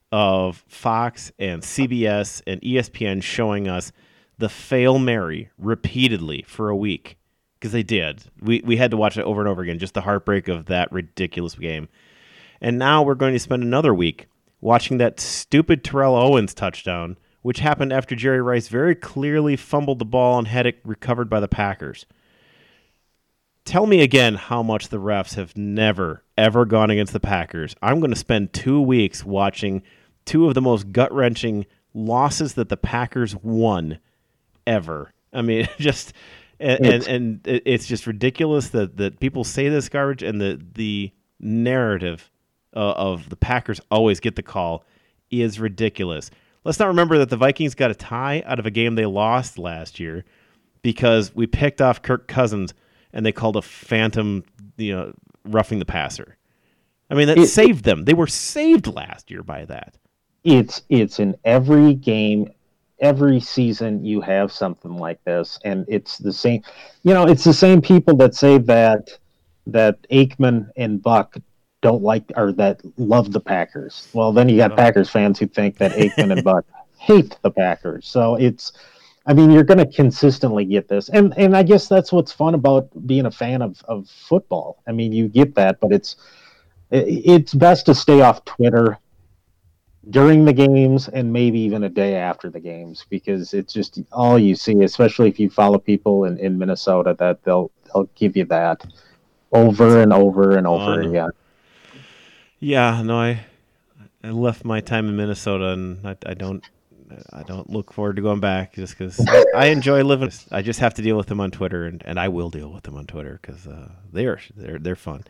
of Fox and CBS and ESPN showing us the Fail Mary repeatedly for a week, because they did. We had to watch it over and over again, just the heartbreak of that ridiculous game. And now we're going to spend another week watching that stupid Terrell Owens touchdown, which happened after Jerry Rice very clearly fumbled the ball and had it recovered by the Packers. Tell me again how much the refs have never, ever gone against the Packers. I'm going to spend 2 weeks watching two of the most gut-wrenching losses that the Packers won ever. I mean, just and it's just ridiculous that people say this garbage, and the narrative of the Packers always get the call is ridiculous. Let's not remember that the Vikings got a tie out of a game they lost last year because we picked off Kirk Cousins and they called a phantom, roughing the passer. I mean, that saved them. They were saved last year by that. It's in every game, every season you have something like this, and it's the same. It's the same people that say that Aikman and Buck don't like, or that love the Packers. Well, then you got Packers fans who think that Aikman and Buck hate the Packers. So you're going to consistently get this. And I guess that's what's fun about being a fan of football. I mean, you get that, but it's best to stay off Twitter during the games and maybe even a day after the games, because it's just all you see, especially if you follow people in Minnesota, that they'll give you that over and over and over again. Yeah, no, I left my time in Minnesota, and I don't look forward to going back just because I enjoy living. I just have to deal with them on Twitter, and I will deal with them on Twitter because they're fun.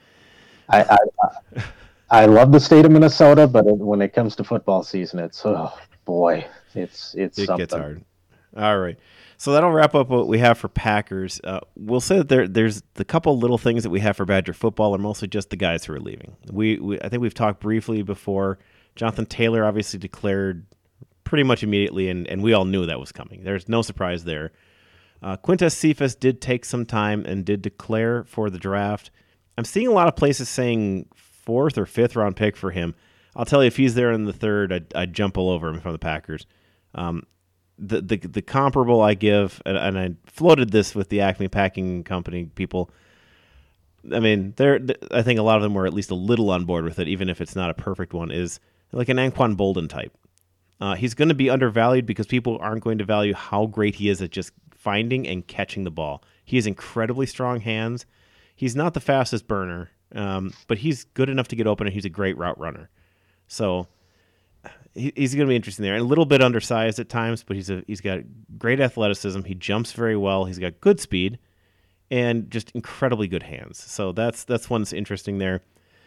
I love the state of Minnesota, but when it comes to football season, it's something. It gets hard. All right, so that'll wrap up what we have for Packers. We'll say that there's the couple little things that we have for Badger football are mostly just the guys who are leaving. I think we've talked briefly before. Jonathan Taylor obviously declared pretty much immediately, and we all knew that was coming. There's no surprise there. Quintez Cephas did take some time and did declare for the draft. I'm seeing a lot of places saying 4th or 5th round pick for him. I'll tell you, if he's there in the 3rd, I'd jump all over him from the Packers. The comparable I give, and I floated this with the Acme Packing Company people. I mean, I think a lot of them were at least a little on board with it, even if it's not a perfect one, is like an Anquan Bolden type. He's going to be undervalued because people aren't going to value how great he is at just finding and catching the ball. He has incredibly strong hands. He's not the fastest burner, but he's good enough to get open, and he's a great route runner. So he's going to be interesting there. And a little bit undersized at times, but he's got great athleticism. He jumps very well. He's got good speed and just incredibly good hands. So that's one that's interesting there.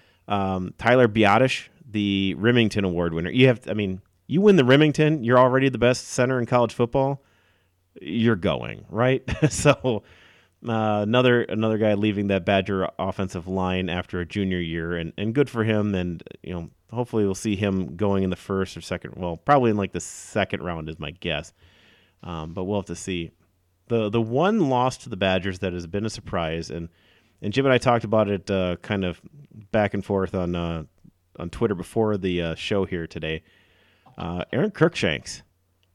Tyler Biadasz, the Remington Award winner. You win the Remington, you're already the best center in college football. You're going, right? So another guy leaving that Badger offensive line after a junior year, and good for him. And hopefully we'll see him going in the 1st or 2nd. Well, probably in like the 2nd round is my guess. But we'll have to see. The one loss to the Badgers that has been a surprise, and Jim and I talked about it kind of back and forth on Twitter before the show here today. Aaron Cruikshanks.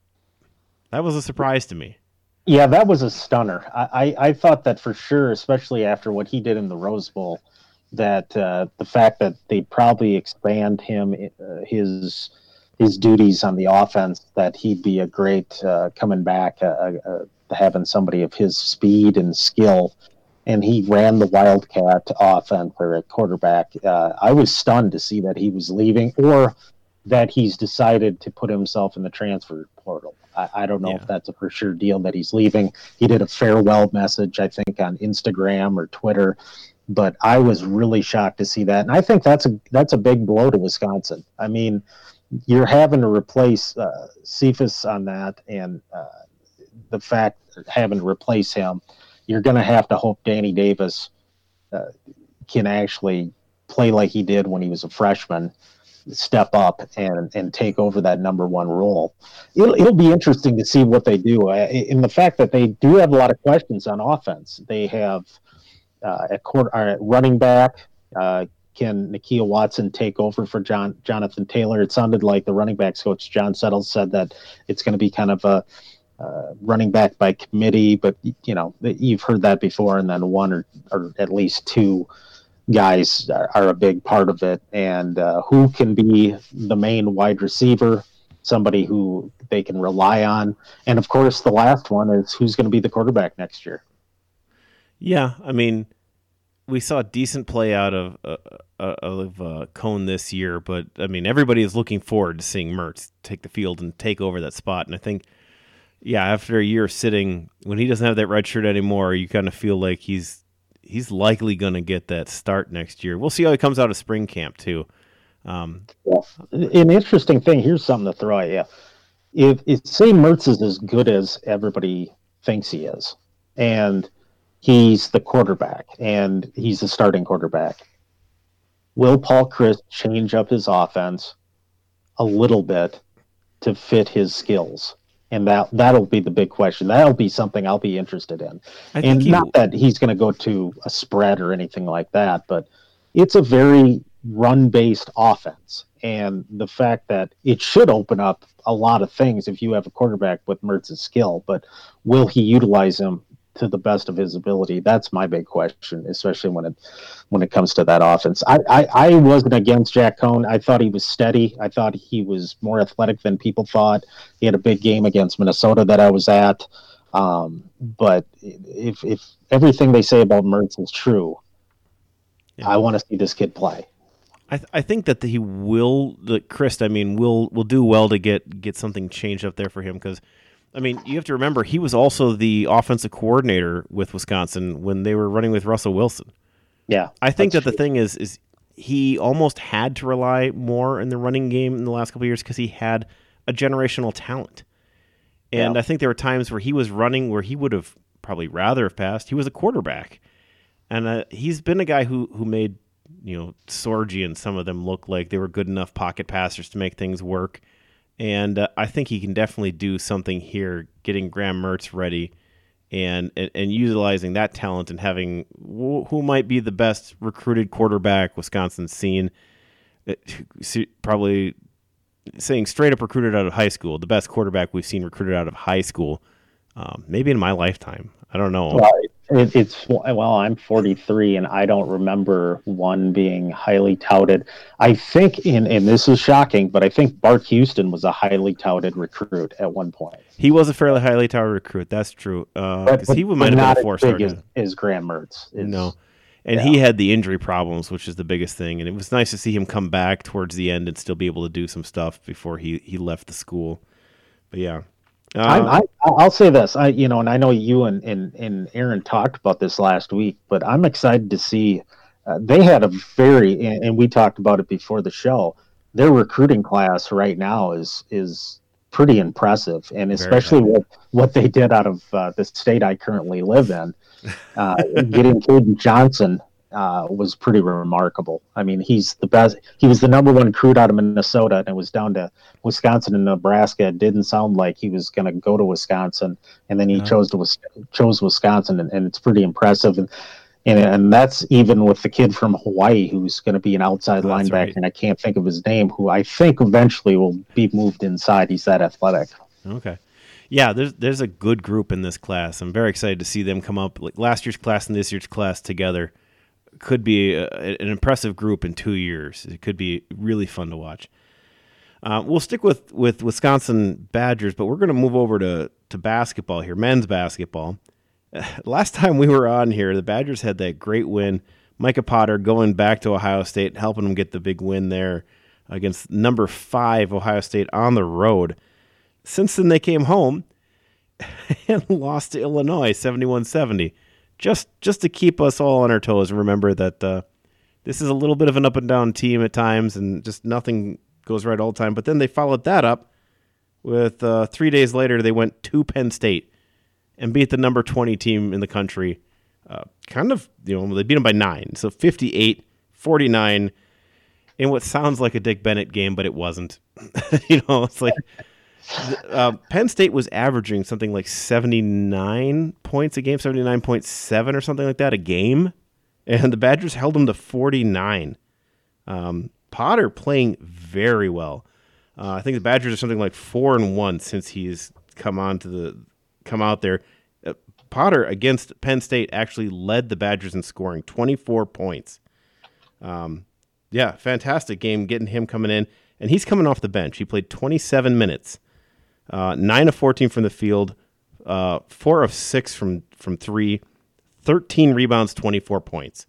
That was a surprise to me. Yeah, that was a stunner. I thought that for sure, especially after what he did in the Rose Bowl, that the fact that they'd probably expand him, his duties on the offense, that he'd be a great coming back, having somebody of his speed and skill. And he ran the Wildcat offense or at quarterback. I was stunned to see that he was leaving, or that he's decided to put himself in the transfer portal. I don't know if that's a for sure deal that he's leaving. He did a farewell message, I think, on Instagram or Twitter, but I was really shocked to see that. And I think that's a big blow to Wisconsin. I mean, you're having to replace Cephas on that, and the fact that having to replace him, you're going to have to hope Danny Davis can actually play like he did when he was a freshman, step up and take over that number 1 role. It'll be interesting to see what they do. In the fact that they do have a lot of questions on offense. They have at running back, can Nakia Watson take over for Jonathan Taylor? It sounded like the running backs coach, John Settles, said that it's going to be kind of a running back by committee, but you've heard that before, and then one or at least two guys are a big part of it. And who can be the main wide receiver, somebody who they can rely on. And of course, the last one is who's going to be the quarterback next year. Yeah, I mean, we saw a decent play out of Cone this year, but I mean, everybody is looking forward to seeing Mertz take the field and take over that spot. And I think, after a year sitting, when he doesn't have that red shirt anymore, you kind of feel like he's likely going to get that start next year. We'll see how he comes out of spring camp too. An interesting thing. Here's something to throw at you. If say Mertz is as good as everybody thinks he is, and he's the quarterback, and he's the starting quarterback, will Paul Chryst change up his offense a little bit to fit his skills? And that'll be the big question. That'll be something I'll be interested in. And not that he's going to go to a spread or anything like that, but it's a very run-based offense. And the fact that it should open up a lot of things if you have a quarterback with Mertz's skill, but will he utilize him to the best of his ability? That's my big question, especially when it comes to that offense. I wasn't against Jack Cone. I thought he was steady. I thought he was more athletic than people thought. He had a big game against Minnesota that I was at. But if everything they say about Mertz is true, I want to see this kid play. I think that he will, Chryst, will do well to get something changed up there for him, because I mean, you have to remember, he was also the offensive coordinator with Wisconsin when they were running with Russell Wilson. Yeah. I think that true. The thing is he almost had to rely more in the running game in the last couple of years because he had a generational talent. And I think there were times where he was running where he would have probably rather have passed. He was a quarterback. And he's been a guy who made, Sorgi and some of them look like they were good enough pocket passers to make things work. And I think he can definitely do something here, getting Graham Mertz ready and utilizing that talent and having who might be the best recruited quarterback Wisconsin's seen. Probably saying straight up recruited out of high school, the best quarterback we've seen recruited out of high school, maybe in my lifetime. I don't know. Well, I'm 43, and I don't remember one being highly touted. I think, and this is shocking, but I think Bart Houston was a highly touted recruit at one point. He was a fairly highly touted recruit. That's true. Because he might have been a four-star. Not as Graham Mertz. No. And he had the injury problems, which is the biggest thing. And it was nice to see him come back towards the end and still be able to do some stuff before he left the school. But yeah. I'll say this, and I know you and Aaron talked about this last week, but I'm excited to see they had a and we talked about it before the show. Their recruiting class right now is pretty impressive, and especially what they did out of the state I currently live in, getting Caden Johnson. Was pretty remarkable. I mean, he's the best. He was the number one recruit out of Minnesota, and it was down to Wisconsin and Nebraska. It didn't sound like he was going to go to Wisconsin, and then he chose Wisconsin, and it's pretty impressive. And that's even with the kid from Hawaii who's going to be an outside linebacker, right. And I can't think of his name, who I think eventually will be moved inside. He's that athletic. Okay. Yeah, there's a good group in this class. I'm very excited to see them come up. Like last year's class and this year's class together could be an impressive group in 2 years. It could be really fun to watch. We'll stick with Wisconsin Badgers, but we're going to move over to basketball here, men's basketball. Last time we were on here, the Badgers had that great win. Micah Potter going back to Ohio State, helping them get the big win there against number 5 Ohio State on the road. Since then, they came home and lost to Illinois 71-70. Just to keep us all on our toes and remember that this is a little bit of an up and down team at times, and just nothing goes right all the time. But then they followed that up with 3 days later, they went to Penn State and beat the number 20 team in the country. They beat them by 9, so 58-49 in what sounds like a Dick Bennett game, but it wasn't. It's like Penn State was averaging something like 79 points a game, 79.7 or something like that a game, and the Badgers held them to 49. Potter playing very well. I think the Badgers are something like 4-1 since he's come out there. Potter against Penn State actually led the Badgers in scoring, 24 points. Fantastic game getting him coming in, and he's coming off the bench. He played 27 minutes, 9 of 14 from the field, 4 of 6 from 3, 13 rebounds, 24 points.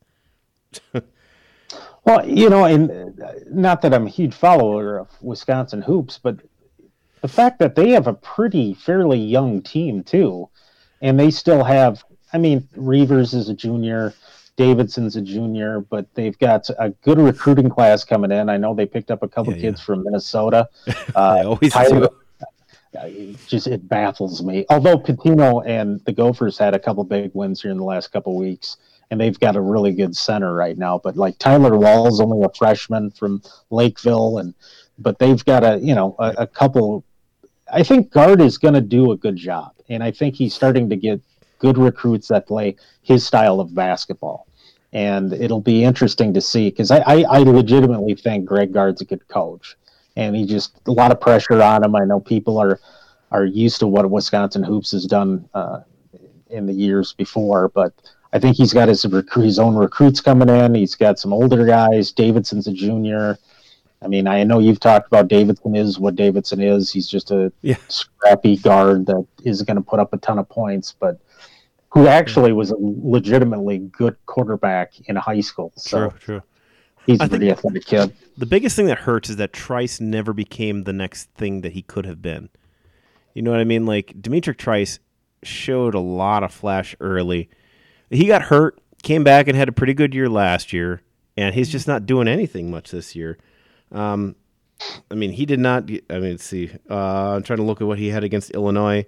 Well, and not that I'm a huge follower of Wisconsin hoops, but the fact that they have a fairly young team too, and they still have, Reavers is a junior, Davidson's a junior, but they've got a good recruiting class coming in. I know they picked up a couple kids from Minnesota. They always do. It baffles me. Although Pitino and the Gophers had a couple big wins here in the last couple weeks, and they've got a really good center right now. But like Tyler Wall's only a freshman from Lakeville, but they've got a couple. I think guard is going to do a good job, and I think he's starting to get good recruits that play his style of basketball. And it'll be interesting to see, because I legitimately think Greg Gard's a good coach, and he just a lot of pressure on him. I know people are used to what Wisconsin hoops has done in the years before, but I think he's got his own recruits coming in. He's got some older guys. Davidson's a junior. I know you've talked about Davidson is what Davidson is. He's just a scrappy guard that isn't going to put up a ton of points, but who actually was a legitimately good quarterback in high school. So true. He's a pretty athletic kid. The biggest thing that hurts is that Trice never became the next thing that he could have been. You know what I mean? Like, Demetric Trice showed a lot of flash early. He got hurt, came back and had a pretty good year last year, and he's just not doing anything much this year. He did not. Let's see. I'm trying to look at what he had against Illinois.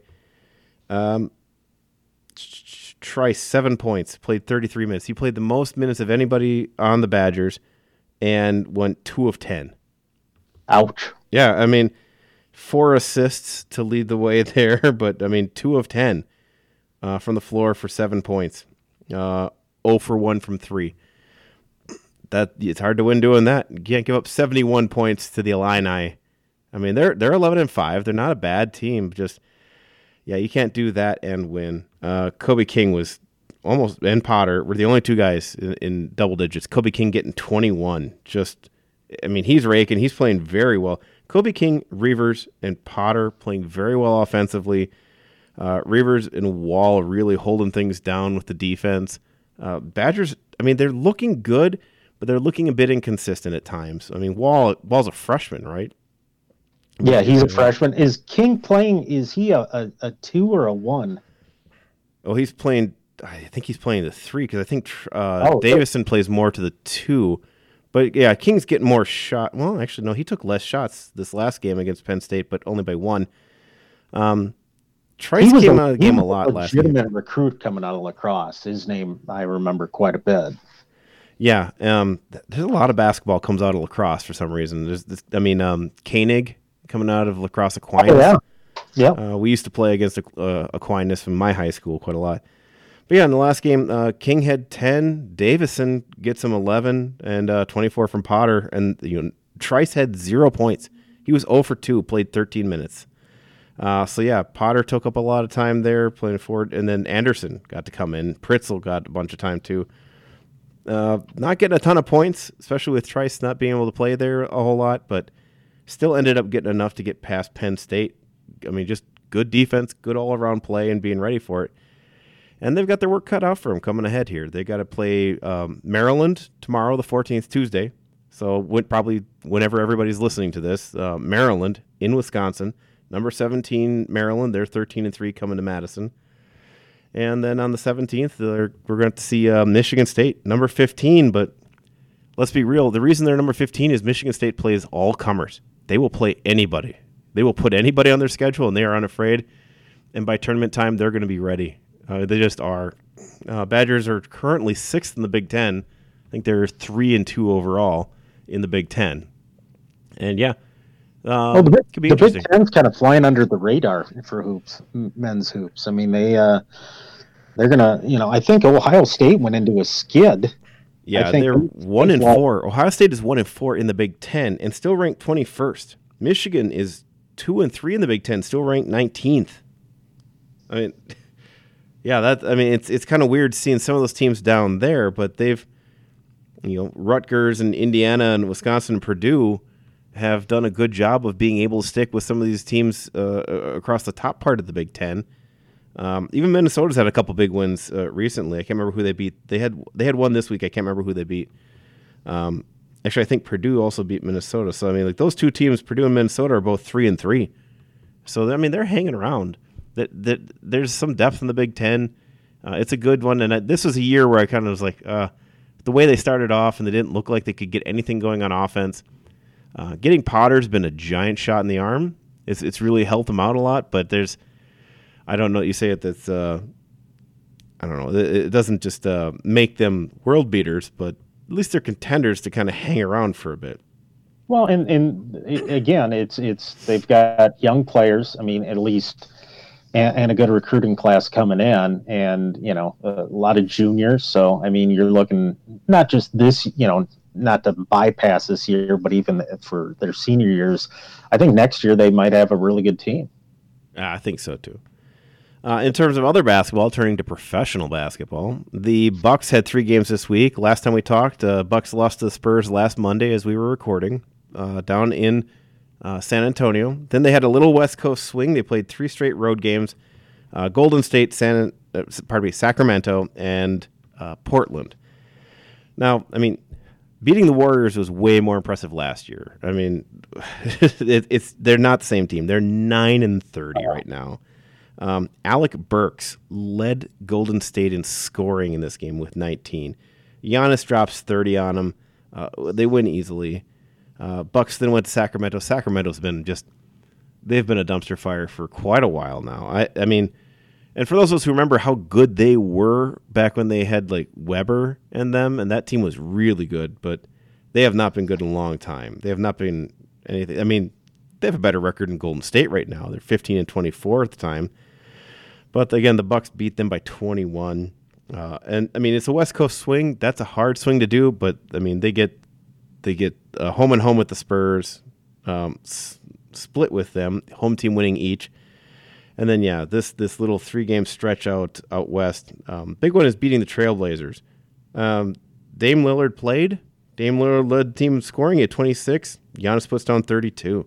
Trice, 7 points, played 33 minutes. He played the most minutes of anybody on the Badgers and went 2 of 10. Ouch. Yeah, 4 assists to lead the way there, but 2 of 10 from the floor for 7 points. 0 for 1 from 3. It's hard to win doing that. You can't give up 71 points to the Illini. They're 11-5. They're not a bad team. Just you can't do that and win. Kobe King was and Potter were the only two guys in double digits. Kobe King getting 21. He's raking. He's playing very well. Kobe King, Reavers, and Potter playing very well offensively. Reavers and Wall really holding things down with the defense. Badgers, they're looking good, but they're looking a bit inconsistent at times. Wall's a freshman, right? Yeah, he's a freshman. Is King playing? Is he a 2 or a 1? Oh, he's playing. I think he's playing the 3 because I think Davison plays more to the 2. But yeah, King's getting more shot. Well, actually, no, he took less shots this last game against Penn State, but only by 1. Trice came out of the game a lot last year. Legitimate recruit coming out of lacrosse. His name I remember quite a bit. Yeah, there's a lot of basketball comes out of lacrosse for some reason. There's this, Koenig coming out of Lacrosse Aquinas. Oh, yeah. We used to play against Aquinas from my high school quite a lot. But yeah, in the last game, King had 10, Davison gets him 11, and 24 from Potter. And Trice had 0 points. He was 0 for 2, played 13 minutes. Potter took up a lot of time there playing forward, and then Anderson got to come in. Pritzl got a bunch of time too. Not getting a ton of points, especially with Trice not being able to play there a whole lot, but still ended up getting enough to get past Penn State. Just good defense, good all-around play, and being ready for it. And they've got their work cut out for them coming ahead here. They got to play Maryland tomorrow, the 14th, Tuesday. So probably whenever everybody's listening to this, Maryland in Wisconsin. Number 17, Maryland. They're 13-3 coming to Madison. And then on the 17th, we're going to see Michigan State, number 15. But let's be real. The reason they're number 15 is Michigan State plays all comers. They will play anybody. They will put anybody on their schedule, and they are unafraid. And by tournament time, they're going to be ready. They just are. Badgers are currently 6th in the Big Ten. I think they're 3-2 overall in the Big Ten. And yeah, the Big Ten's kind of flying under the radar for hoops, men's hoops. They're gonna. I think Ohio State went into a skid Yeah, they're 1-4. Ohio State is 1-4 in the Big Ten and still ranked 21st. Michigan is 2-3 in the Big Ten, still ranked 19th. I mean, yeah, it's kind of weird seeing some of those teams down there, but they've, Rutgers and Indiana and Wisconsin and Purdue have done a good job of being able to stick with some of these teams across the top part of the Big Ten. Even Minnesota's had a couple big wins recently. I can't remember who they beat. They had one this week. I can't remember who they beat. Actually, I think Purdue also beat Minnesota. So I mean, like those two teams, Purdue and Minnesota, are both 3-3. So I mean, they're hanging around. There's some depth in the Big Ten. It's a good one, and this was a year where I kind of was like, the way they started off, and they didn't look like they could get anything going on offense. Getting Potter's been a giant shot in the arm. It's really helped them out a lot, but I don't know. You say it that's I don't know. It doesn't just make them world beaters, but at least they're contenders to kind of hang around for a bit. Well, and again, it's they've got young players. I mean, at least, and a good recruiting class coming in, and a lot of juniors. So I mean, you're looking not just this, not to bypass this year, but even for their senior years, I think next year they might have a really good team. I think so too. In terms of other basketball, turning to professional basketball, the Bucks had 3 games this week. Last time we talked, Bucks lost to the Spurs last Monday as we were recording down in San Antonio. Then they had a little West Coast swing. They played 3 straight road games: Golden State, Sacramento, and Portland. Now, I mean, beating the Warriors was way more impressive last year. I mean, they're not the same team. They're 9-30 right now. Alec Burks led Golden State in scoring in this game with 19. Giannis drops 30 on them. They win easily. Bucks then went to Sacramento. Sacramento's been they've been a dumpster fire for quite a while now. I mean, and for those of us who remember how good they were back when they had like Weber and them, and that team was really good, but they have not been good in a long time. They have not been anything. I mean, they have a better record than Golden State right now. They're 15-24 at the time. But again, the Bucks beat them by 21. And I mean, it's a West Coast swing. That's a hard swing to do, but I mean, they get home and home with the Spurs, split with them, home team winning each. And then this little 3-game stretch out west. Big one is beating the Trailblazers. Dame Lillard played. Dame Lillard led the team scoring at 26. Giannis puts down 32.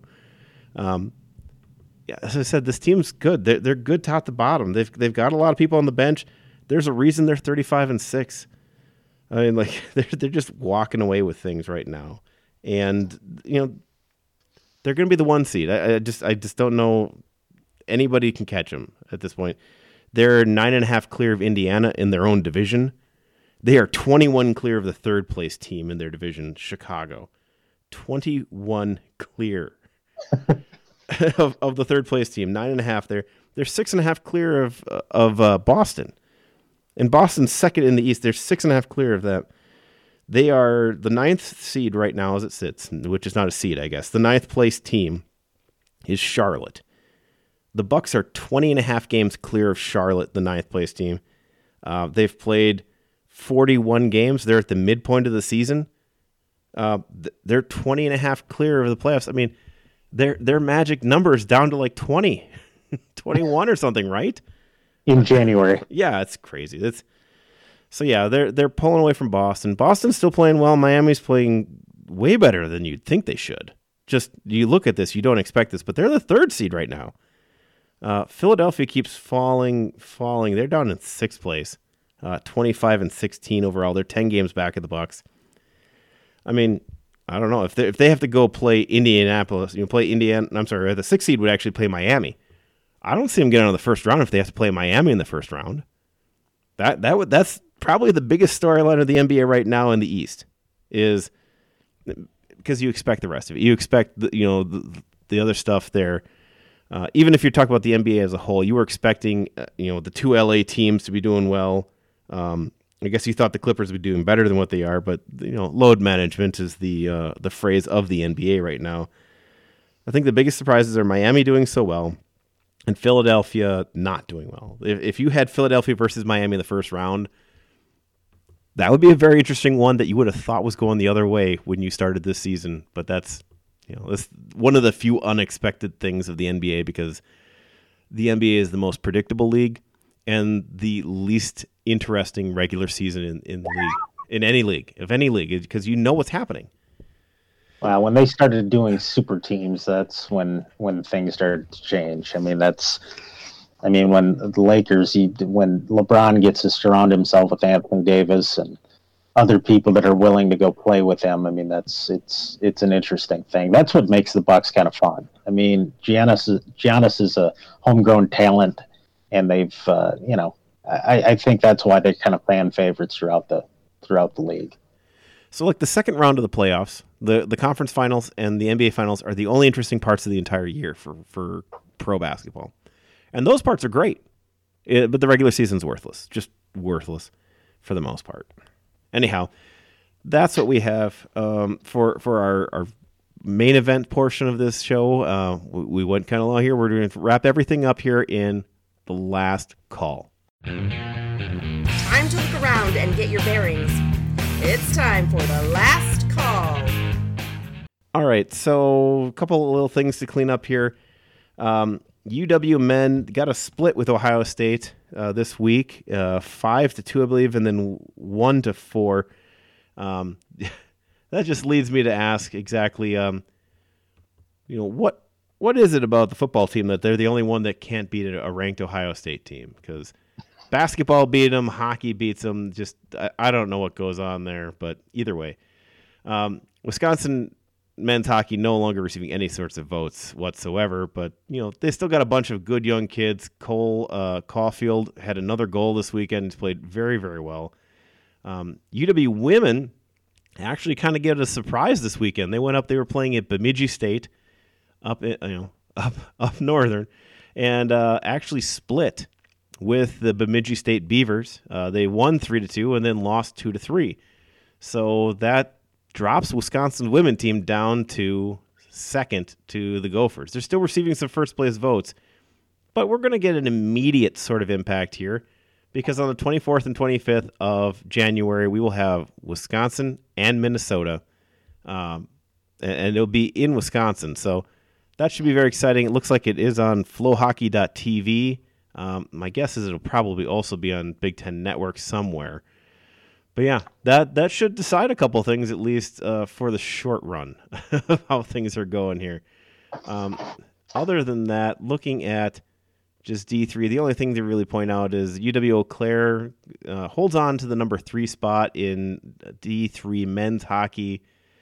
As I said, this team's good. They're good top to bottom. They've got a lot of people on the bench. There's a reason they're 35-6. I mean, like they're just walking away with things right now, and they're going to be the 1 seed. I just don't know anybody can catch them at this point. They're 9.5 clear of Indiana in their own division. They are 21 clear of the 3rd place team in their division, Chicago. 21 clear. of the 3rd place team, 9.5. They're 6.5 clear of Boston, and Boston's 2nd in the East. They're 6.5 clear of that. They are the 9th seed right now as it sits, which is not a seed, I guess. The 9th place team is Charlotte. The Bucks are 20.5 games clear of Charlotte, the 9th place team. They've played 41 games. They're at the midpoint of the season. They're 20.5 clear of the playoffs. I mean, their magic number is down to like 20, 21 or something, right? In January. Yeah, it's crazy. They're pulling away from Boston. Boston's still playing well. Miami's playing way better than you'd think they should. Just you look at this, you don't expect this, but they're the 3rd seed right now. Philadelphia keeps falling. They're down in 6th place, 25-16 overall. They're 10 games back of the Bucks. I mean, I don't know if they have to go play Indianapolis. The 6th seed would actually play Miami. I don't see them getting out of the first round if they have to play Miami in the first round. That's probably the biggest storyline of the NBA right now in the East, is because you expect the rest of it. You expect the other stuff there. Even if you're talking about the NBA as a whole, you were expecting the 2 LA teams to be doing well. I guess you thought the Clippers would be doing better than what they are, but load management is the phrase of the NBA right now. I think the biggest surprises are Miami doing so well and Philadelphia not doing well. If you had Philadelphia versus Miami in the first round, that would be a very interesting one that you would have thought was going the other way when you started this season. But that's one of the few unexpected things of the NBA, because the NBA is the most predictable league and the least interesting regular season in the league, in any league, because you know what's happening. Well, when they started doing super teams, that's when things started to change. When the Lakers, when LeBron gets to surround himself with Anthony Davis and other people that are willing to go play with him, it's an interesting thing. That's what makes the Bucks kind of fun. Giannis is a homegrown talent, and they've I think that's why they're kind of fan favorites throughout the league. So, the second round of the playoffs, the conference finals and the NBA finals are the only interesting parts of the entire year for pro basketball. And those parts are great. But the regular season's worthless. Just worthless for the most part. Anyhow, that's what we have for our main event portion of this show. We went kind of long here. We're going to wrap everything up here in the last call. Time to look around and get your bearings. It's time for the last call. All right, so a couple of little things to clean up here. UW men got a split with Ohio State this week, 5-2, I believe, and then 1-4. That just leads me to ask exactly, what is it about the football team that they're the only one that can't beat a ranked Ohio State team? Because basketball beat them, hockey beats them. Just I don't know what goes on there, but either way, Wisconsin men's hockey no longer receiving any sorts of votes whatsoever. But they still got a bunch of good young kids. Cole Caulfield had another goal this weekend. He's played very, very well. UW women actually kind of get a surprise this weekend. They went up. They were playing at Bemidji State up northern, and actually split with the Bemidji State Beavers. They won 3-2 and then lost 2-3. So that drops Wisconsin's women team down to second to the Gophers. They're still receiving some first place votes, but we're going to get an immediate sort of impact here, because on the 24th and 25th of January, we will have Wisconsin and Minnesota, and it'll be in Wisconsin. So that should be very exciting. It looks like it is on flowhockey.tv. My guess is it'll probably also be on Big Ten Network somewhere. But yeah, that should decide a couple things, at least for the short run of how things are going here. Other than that, looking at just D3, the only thing to really point out is UW Eau Claire holds on to the number 3 spot in D3 men's hockey.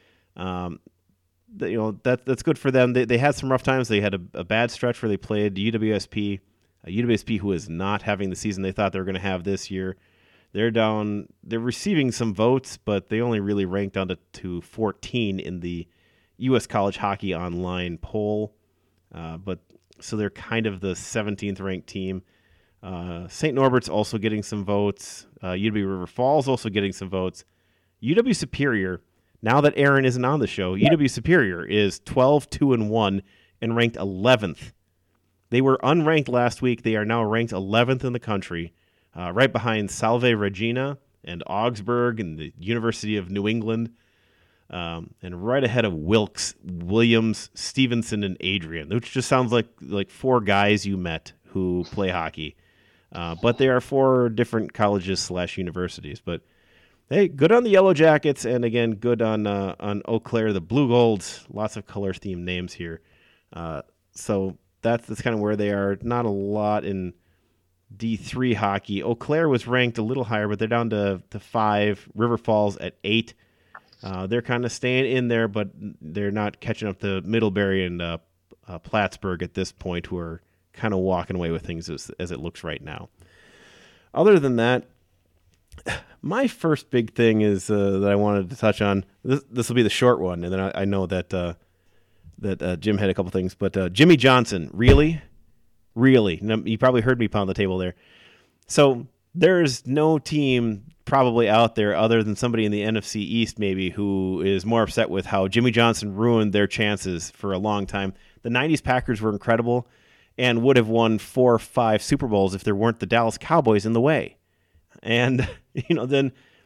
That's good for them. They had some rough times. They had a bad stretch where they played UWSP, who is not having the season they thought they were going to have this year. They're down. They're receiving some votes, but they only really ranked down to 14 in the U.S. College Hockey Online poll. So they're kind of the 17th ranked team. St. Norbert's also getting some votes. UW River Falls also getting some votes. UW Superior, now that Aaron isn't on the show, UW Superior is 12-2-1 and ranked 11th. They were unranked last week. They are now ranked 11th in the country. Right behind Salve Regina and Augsburg and the University of New England, and right ahead of Wilkes, Williams, Stevenson, and Adrian, which just sounds like 4 guys you met who play hockey. But they are 4 different colleges / universities. But hey, good on the Yellow Jackets, and again, good on Eau Claire, the Blue Golds. Lots of color-themed names here. So that's kind of where they are. Not a lot in D3 hockey. Eau Claire was ranked a little higher, but they're down to 5. River Falls at 8. They're kind of staying in there, but they're not catching up to Middlebury and Plattsburgh at this point, who are kind of walking away with things as it looks right now. Other than that, my first big thing is that I wanted to touch on. This will be the short one, and then I know that Jim had a couple things, but Jimmy Johnson, really? You probably heard me pound the table there. So there's no team probably out there other than somebody in the NFC East maybe who is more upset with how Jimmy Johnson ruined their chances for a long time. The 90s Packers were incredible and would have won 4 or 5 Super Bowls if there weren't the Dallas Cowboys in the way. And then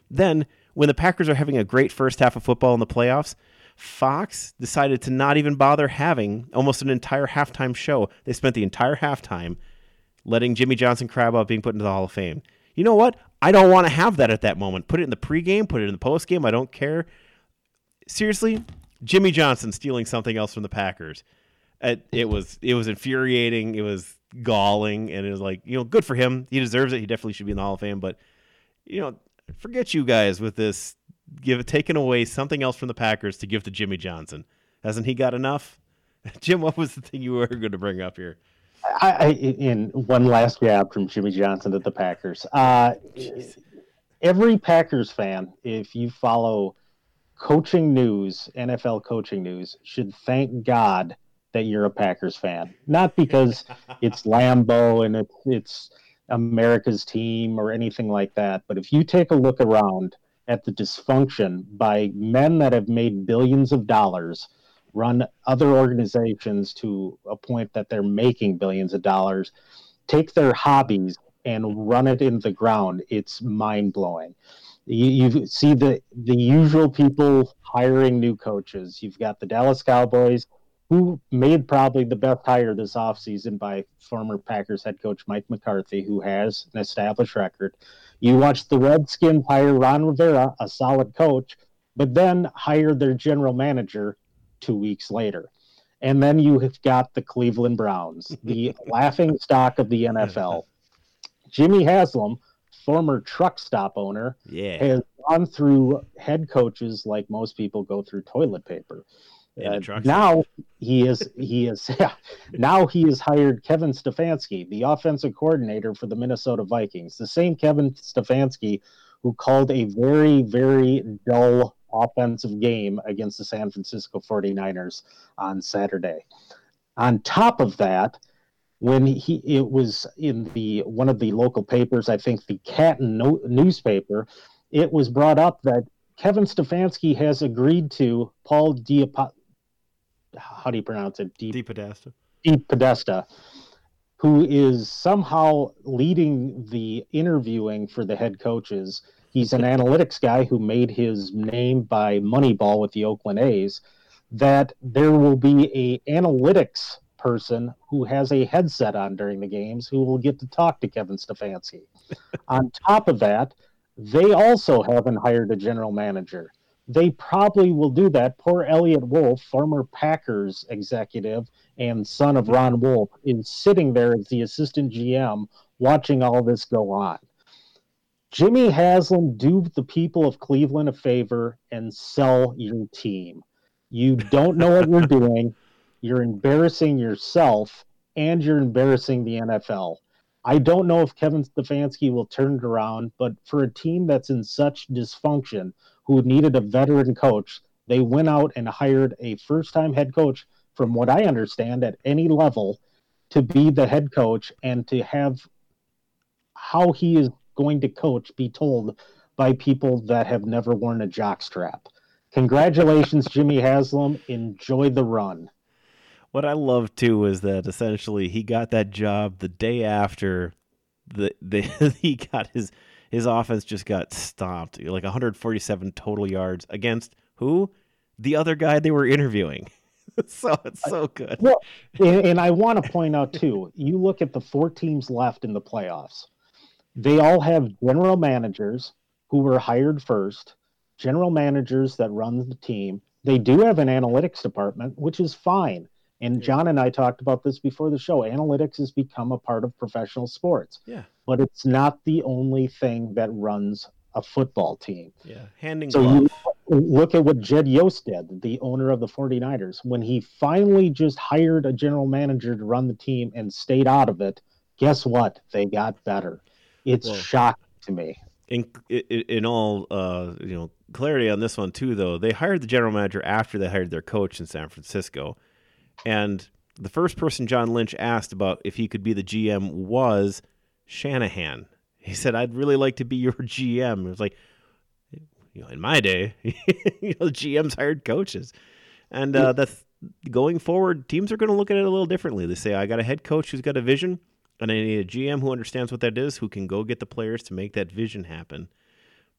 Then, when the Packers are having a great first half of football in the playoffs, Fox decided to not even bother having almost an entire halftime show. They spent the entire halftime letting Jimmy Johnson cry about being put into the Hall of Fame. You know what? I don't want to have that at that moment. Put it in the pregame, put it in the postgame. I don't care. Seriously, Jimmy Johnson stealing something else from the Packers. It was infuriating. It was galling, and it was like, good for him. He deserves it. He definitely should be in the Hall of Fame. But forget you guys with this taking away something else from the Packers to give to Jimmy Johnson. Hasn't he got enough? Jim, what was the thing you were going to bring up here? In one last jab from Jimmy Johnson at the Packers. Every Packers fan, if you follow coaching news, NFL coaching news, should thank God that you're a Packers fan. Not because it's Lambeau and it's America's team or anything like that, but if you take a look around at the dysfunction by men that have made billions of dollars, run other organizations to a point that they're making billions of dollars, take their hobbies and run it into the ground, it's mind-blowing. You see the usual people hiring new coaches. You've got the Dallas Cowboys, who made probably the best hire this offseason by former Packers head coach Mike McCarthy, who has an established record. You watch the Redskins hire Ron Rivera, a solid coach, but then hire their general manager 2 weeks later. And then you have got the Cleveland Browns, the laughing stock of the NFL. Jimmy Haslam, former truck stop owner, has gone through head coaches like most people go through toilet paper. Now he has hired Kevin Stefanski, the offensive coordinator for the Minnesota Vikings, the same Kevin Stefanski who called a very, very dull offensive game against the San Francisco 49ers on Saturday. On top of that, when it was in one of the local papers, I think the Canton newspaper, it was brought up that Kevin Stefanski has agreed to Paul how do you pronounce it? DePodesta, who is somehow leading the interviewing for the head coaches. He's an analytics guy who made his name by Moneyball with the Oakland A's, that there will be a analytics person who has a headset on during the games who will get to talk to Kevin Stefanski. On top of that, they also haven't hired a general manager. They probably will do that. Poor Elliot Wolf, former Packers executive and son of Ron Wolf, is sitting there as the assistant GM watching all this go on. Jimmy Haslam, do the people of Cleveland a favor and sell your team. You don't know what you're doing. You're embarrassing yourself, and you're embarrassing the NFL. I don't know if Kevin Stefanski will turn it around, but for a team that's in such dysfunction, who needed a veteran coach, they went out and hired a first-time head coach, from what I understand, at any level, to be the head coach and to have how he is going to coach be told by people that have never worn a jockstrap. Congratulations, Jimmy Haslam. Enjoy the run. What I love, too, is that essentially he got that job the day after he got his offense just got stomped, like 147 total yards against who? The other guy they were interviewing. So it's so good. Well, and I want to point out, too, you look at the 4 teams left in the playoffs. They all have general managers who were hired first, general managers that run the team. They do have an analytics department, which is fine. And John and I talked about this before the show. Analytics has become a part of professional sports. Yeah. But it's not the only thing that runs a football team. Yeah, handing glove. You look at what Jed Yost did, the owner of the 49ers. When he finally just hired a general manager to run the team and stayed out of it, guess what? They got better. It's shocking to me. In all clarity on this one, too, though, they hired the general manager after they hired their coach in San Francisco. And the first person John Lynch asked about if he could be the GM was Shanahan. He said, "I'd really like to be your GM." It was like, in my day, GMs hired coaches. And that's going forward, teams are going to look at it a little differently. They say, I got a head coach who's got a vision, and I need a GM who understands what that is, who can go get the players to make that vision happen.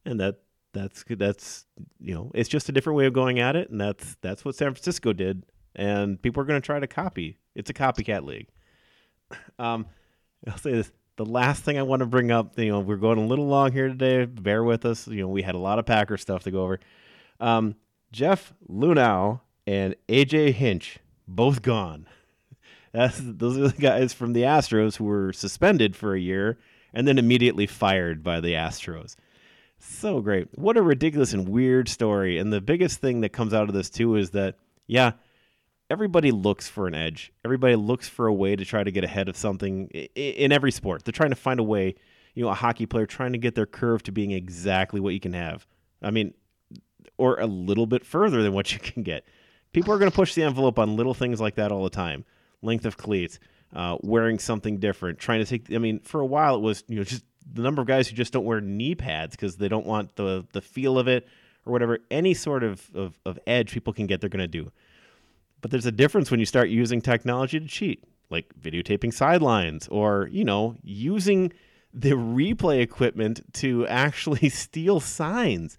and that's it's just a different way of going at it, and that's what San Francisco did, and people are going to try to copy. It's a copycat league. I'll say this. The last thing I want to bring up, we're going a little long here today. Bear with us. We had a lot of Packer stuff to go over. Jeff Luhnow and AJ Hinch, both gone. Those are the guys from the Astros who were suspended for a year and then immediately fired by the Astros. So great. What a ridiculous and weird story. And the biggest thing that comes out of this, too, is that, everybody looks for an edge. Everybody looks for a way to try to get ahead of something in every sport. They're trying to find a way, a hockey player trying to get their curve to being exactly what you can have. I mean, or a little bit further than what you can get. People are going to push the envelope on little things like that all the time. Length of cleats, wearing something different, trying to take, for a while it was, just the number of guys who just don't wear knee pads because they don't want the feel of it or whatever. Any sort of edge people can get, they're going to do. But there's a difference when you start using technology to cheat, like videotaping sidelines or, using the replay equipment to actually steal signs.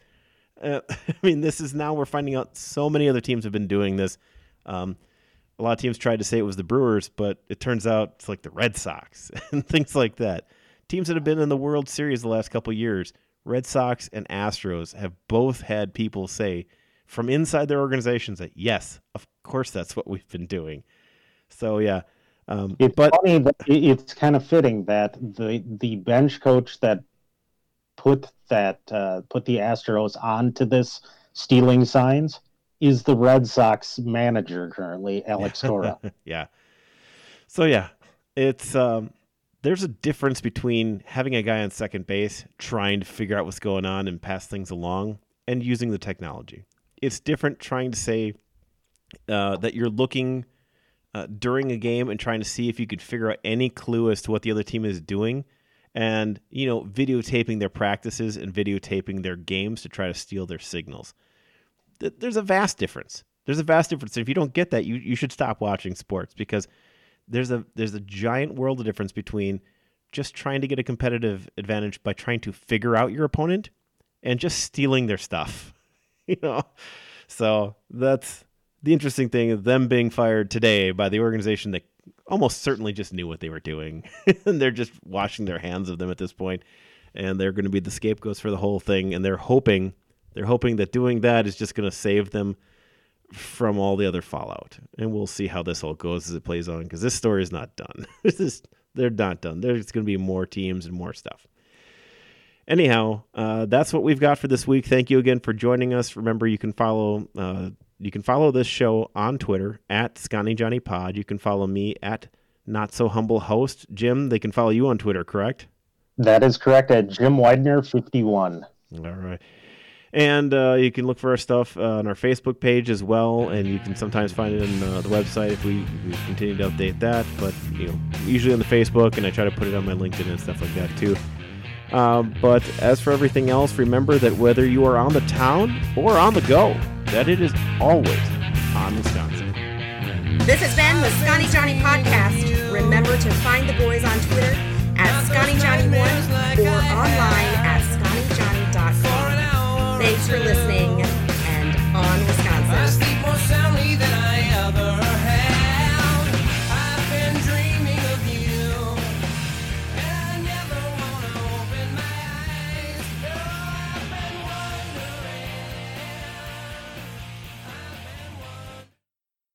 This is now we're finding out so many other teams have been doing this. A lot of teams tried to say it was the Brewers, but it turns out it's like the Red Sox and things like that. Teams that have been in the World Series the last couple of years, Red Sox and Astros, have both had people say from inside their organizations that, yes, of course, that's what we've been doing. So, yeah. It's funny, but it's kind of fitting that the bench coach that put the Astros onto this stealing signs is the Red Sox manager currently, Alex Cora. Yeah. So, yeah, it's there's a difference between having a guy on second base trying to figure out what's going on and pass things along and using the technology. It's different trying to say that you're looking during a game and trying to see if you could figure out any clue as to what the other team is doing and, videotaping their practices and videotaping their games to try to steal their signals. There's a vast difference. There's a vast difference. If you don't get that, you should stop watching sports because there's a giant world of difference between just trying to get a competitive advantage by trying to figure out your opponent and just stealing their stuff. So that's the interesting thing of them being fired today by the organization that almost certainly just knew what they were doing. And they're just washing their hands of them at this point. And they're going to be the scapegoats for the whole thing. And they're hoping that doing that is just going to save them from all the other fallout. And we'll see how this all goes as it plays on, because this story is not done. They're not done. There's going to be more teams and more stuff. Anyhow, that's what we've got for this week. Thank you again for joining us. Remember, you can follow this show on Twitter at SconnieJohnnyPod. You can follow me at NotSoHumbleHost. Jim, they can follow you on Twitter, correct? That is correct, at Jim Widener 51. All right. And you can look for our stuff on our Facebook page as well, and you can sometimes find it on the website if we continue to update that. But usually on the Facebook, and I try to put it on my LinkedIn and stuff like that too. But as for everything else, remember that whether you are on the town or on the go, that it is always on Wisconsin. This has been the Scotty Johnny Podcast. Remember to find the boys on Twitter at ScottyJohnny1 or online at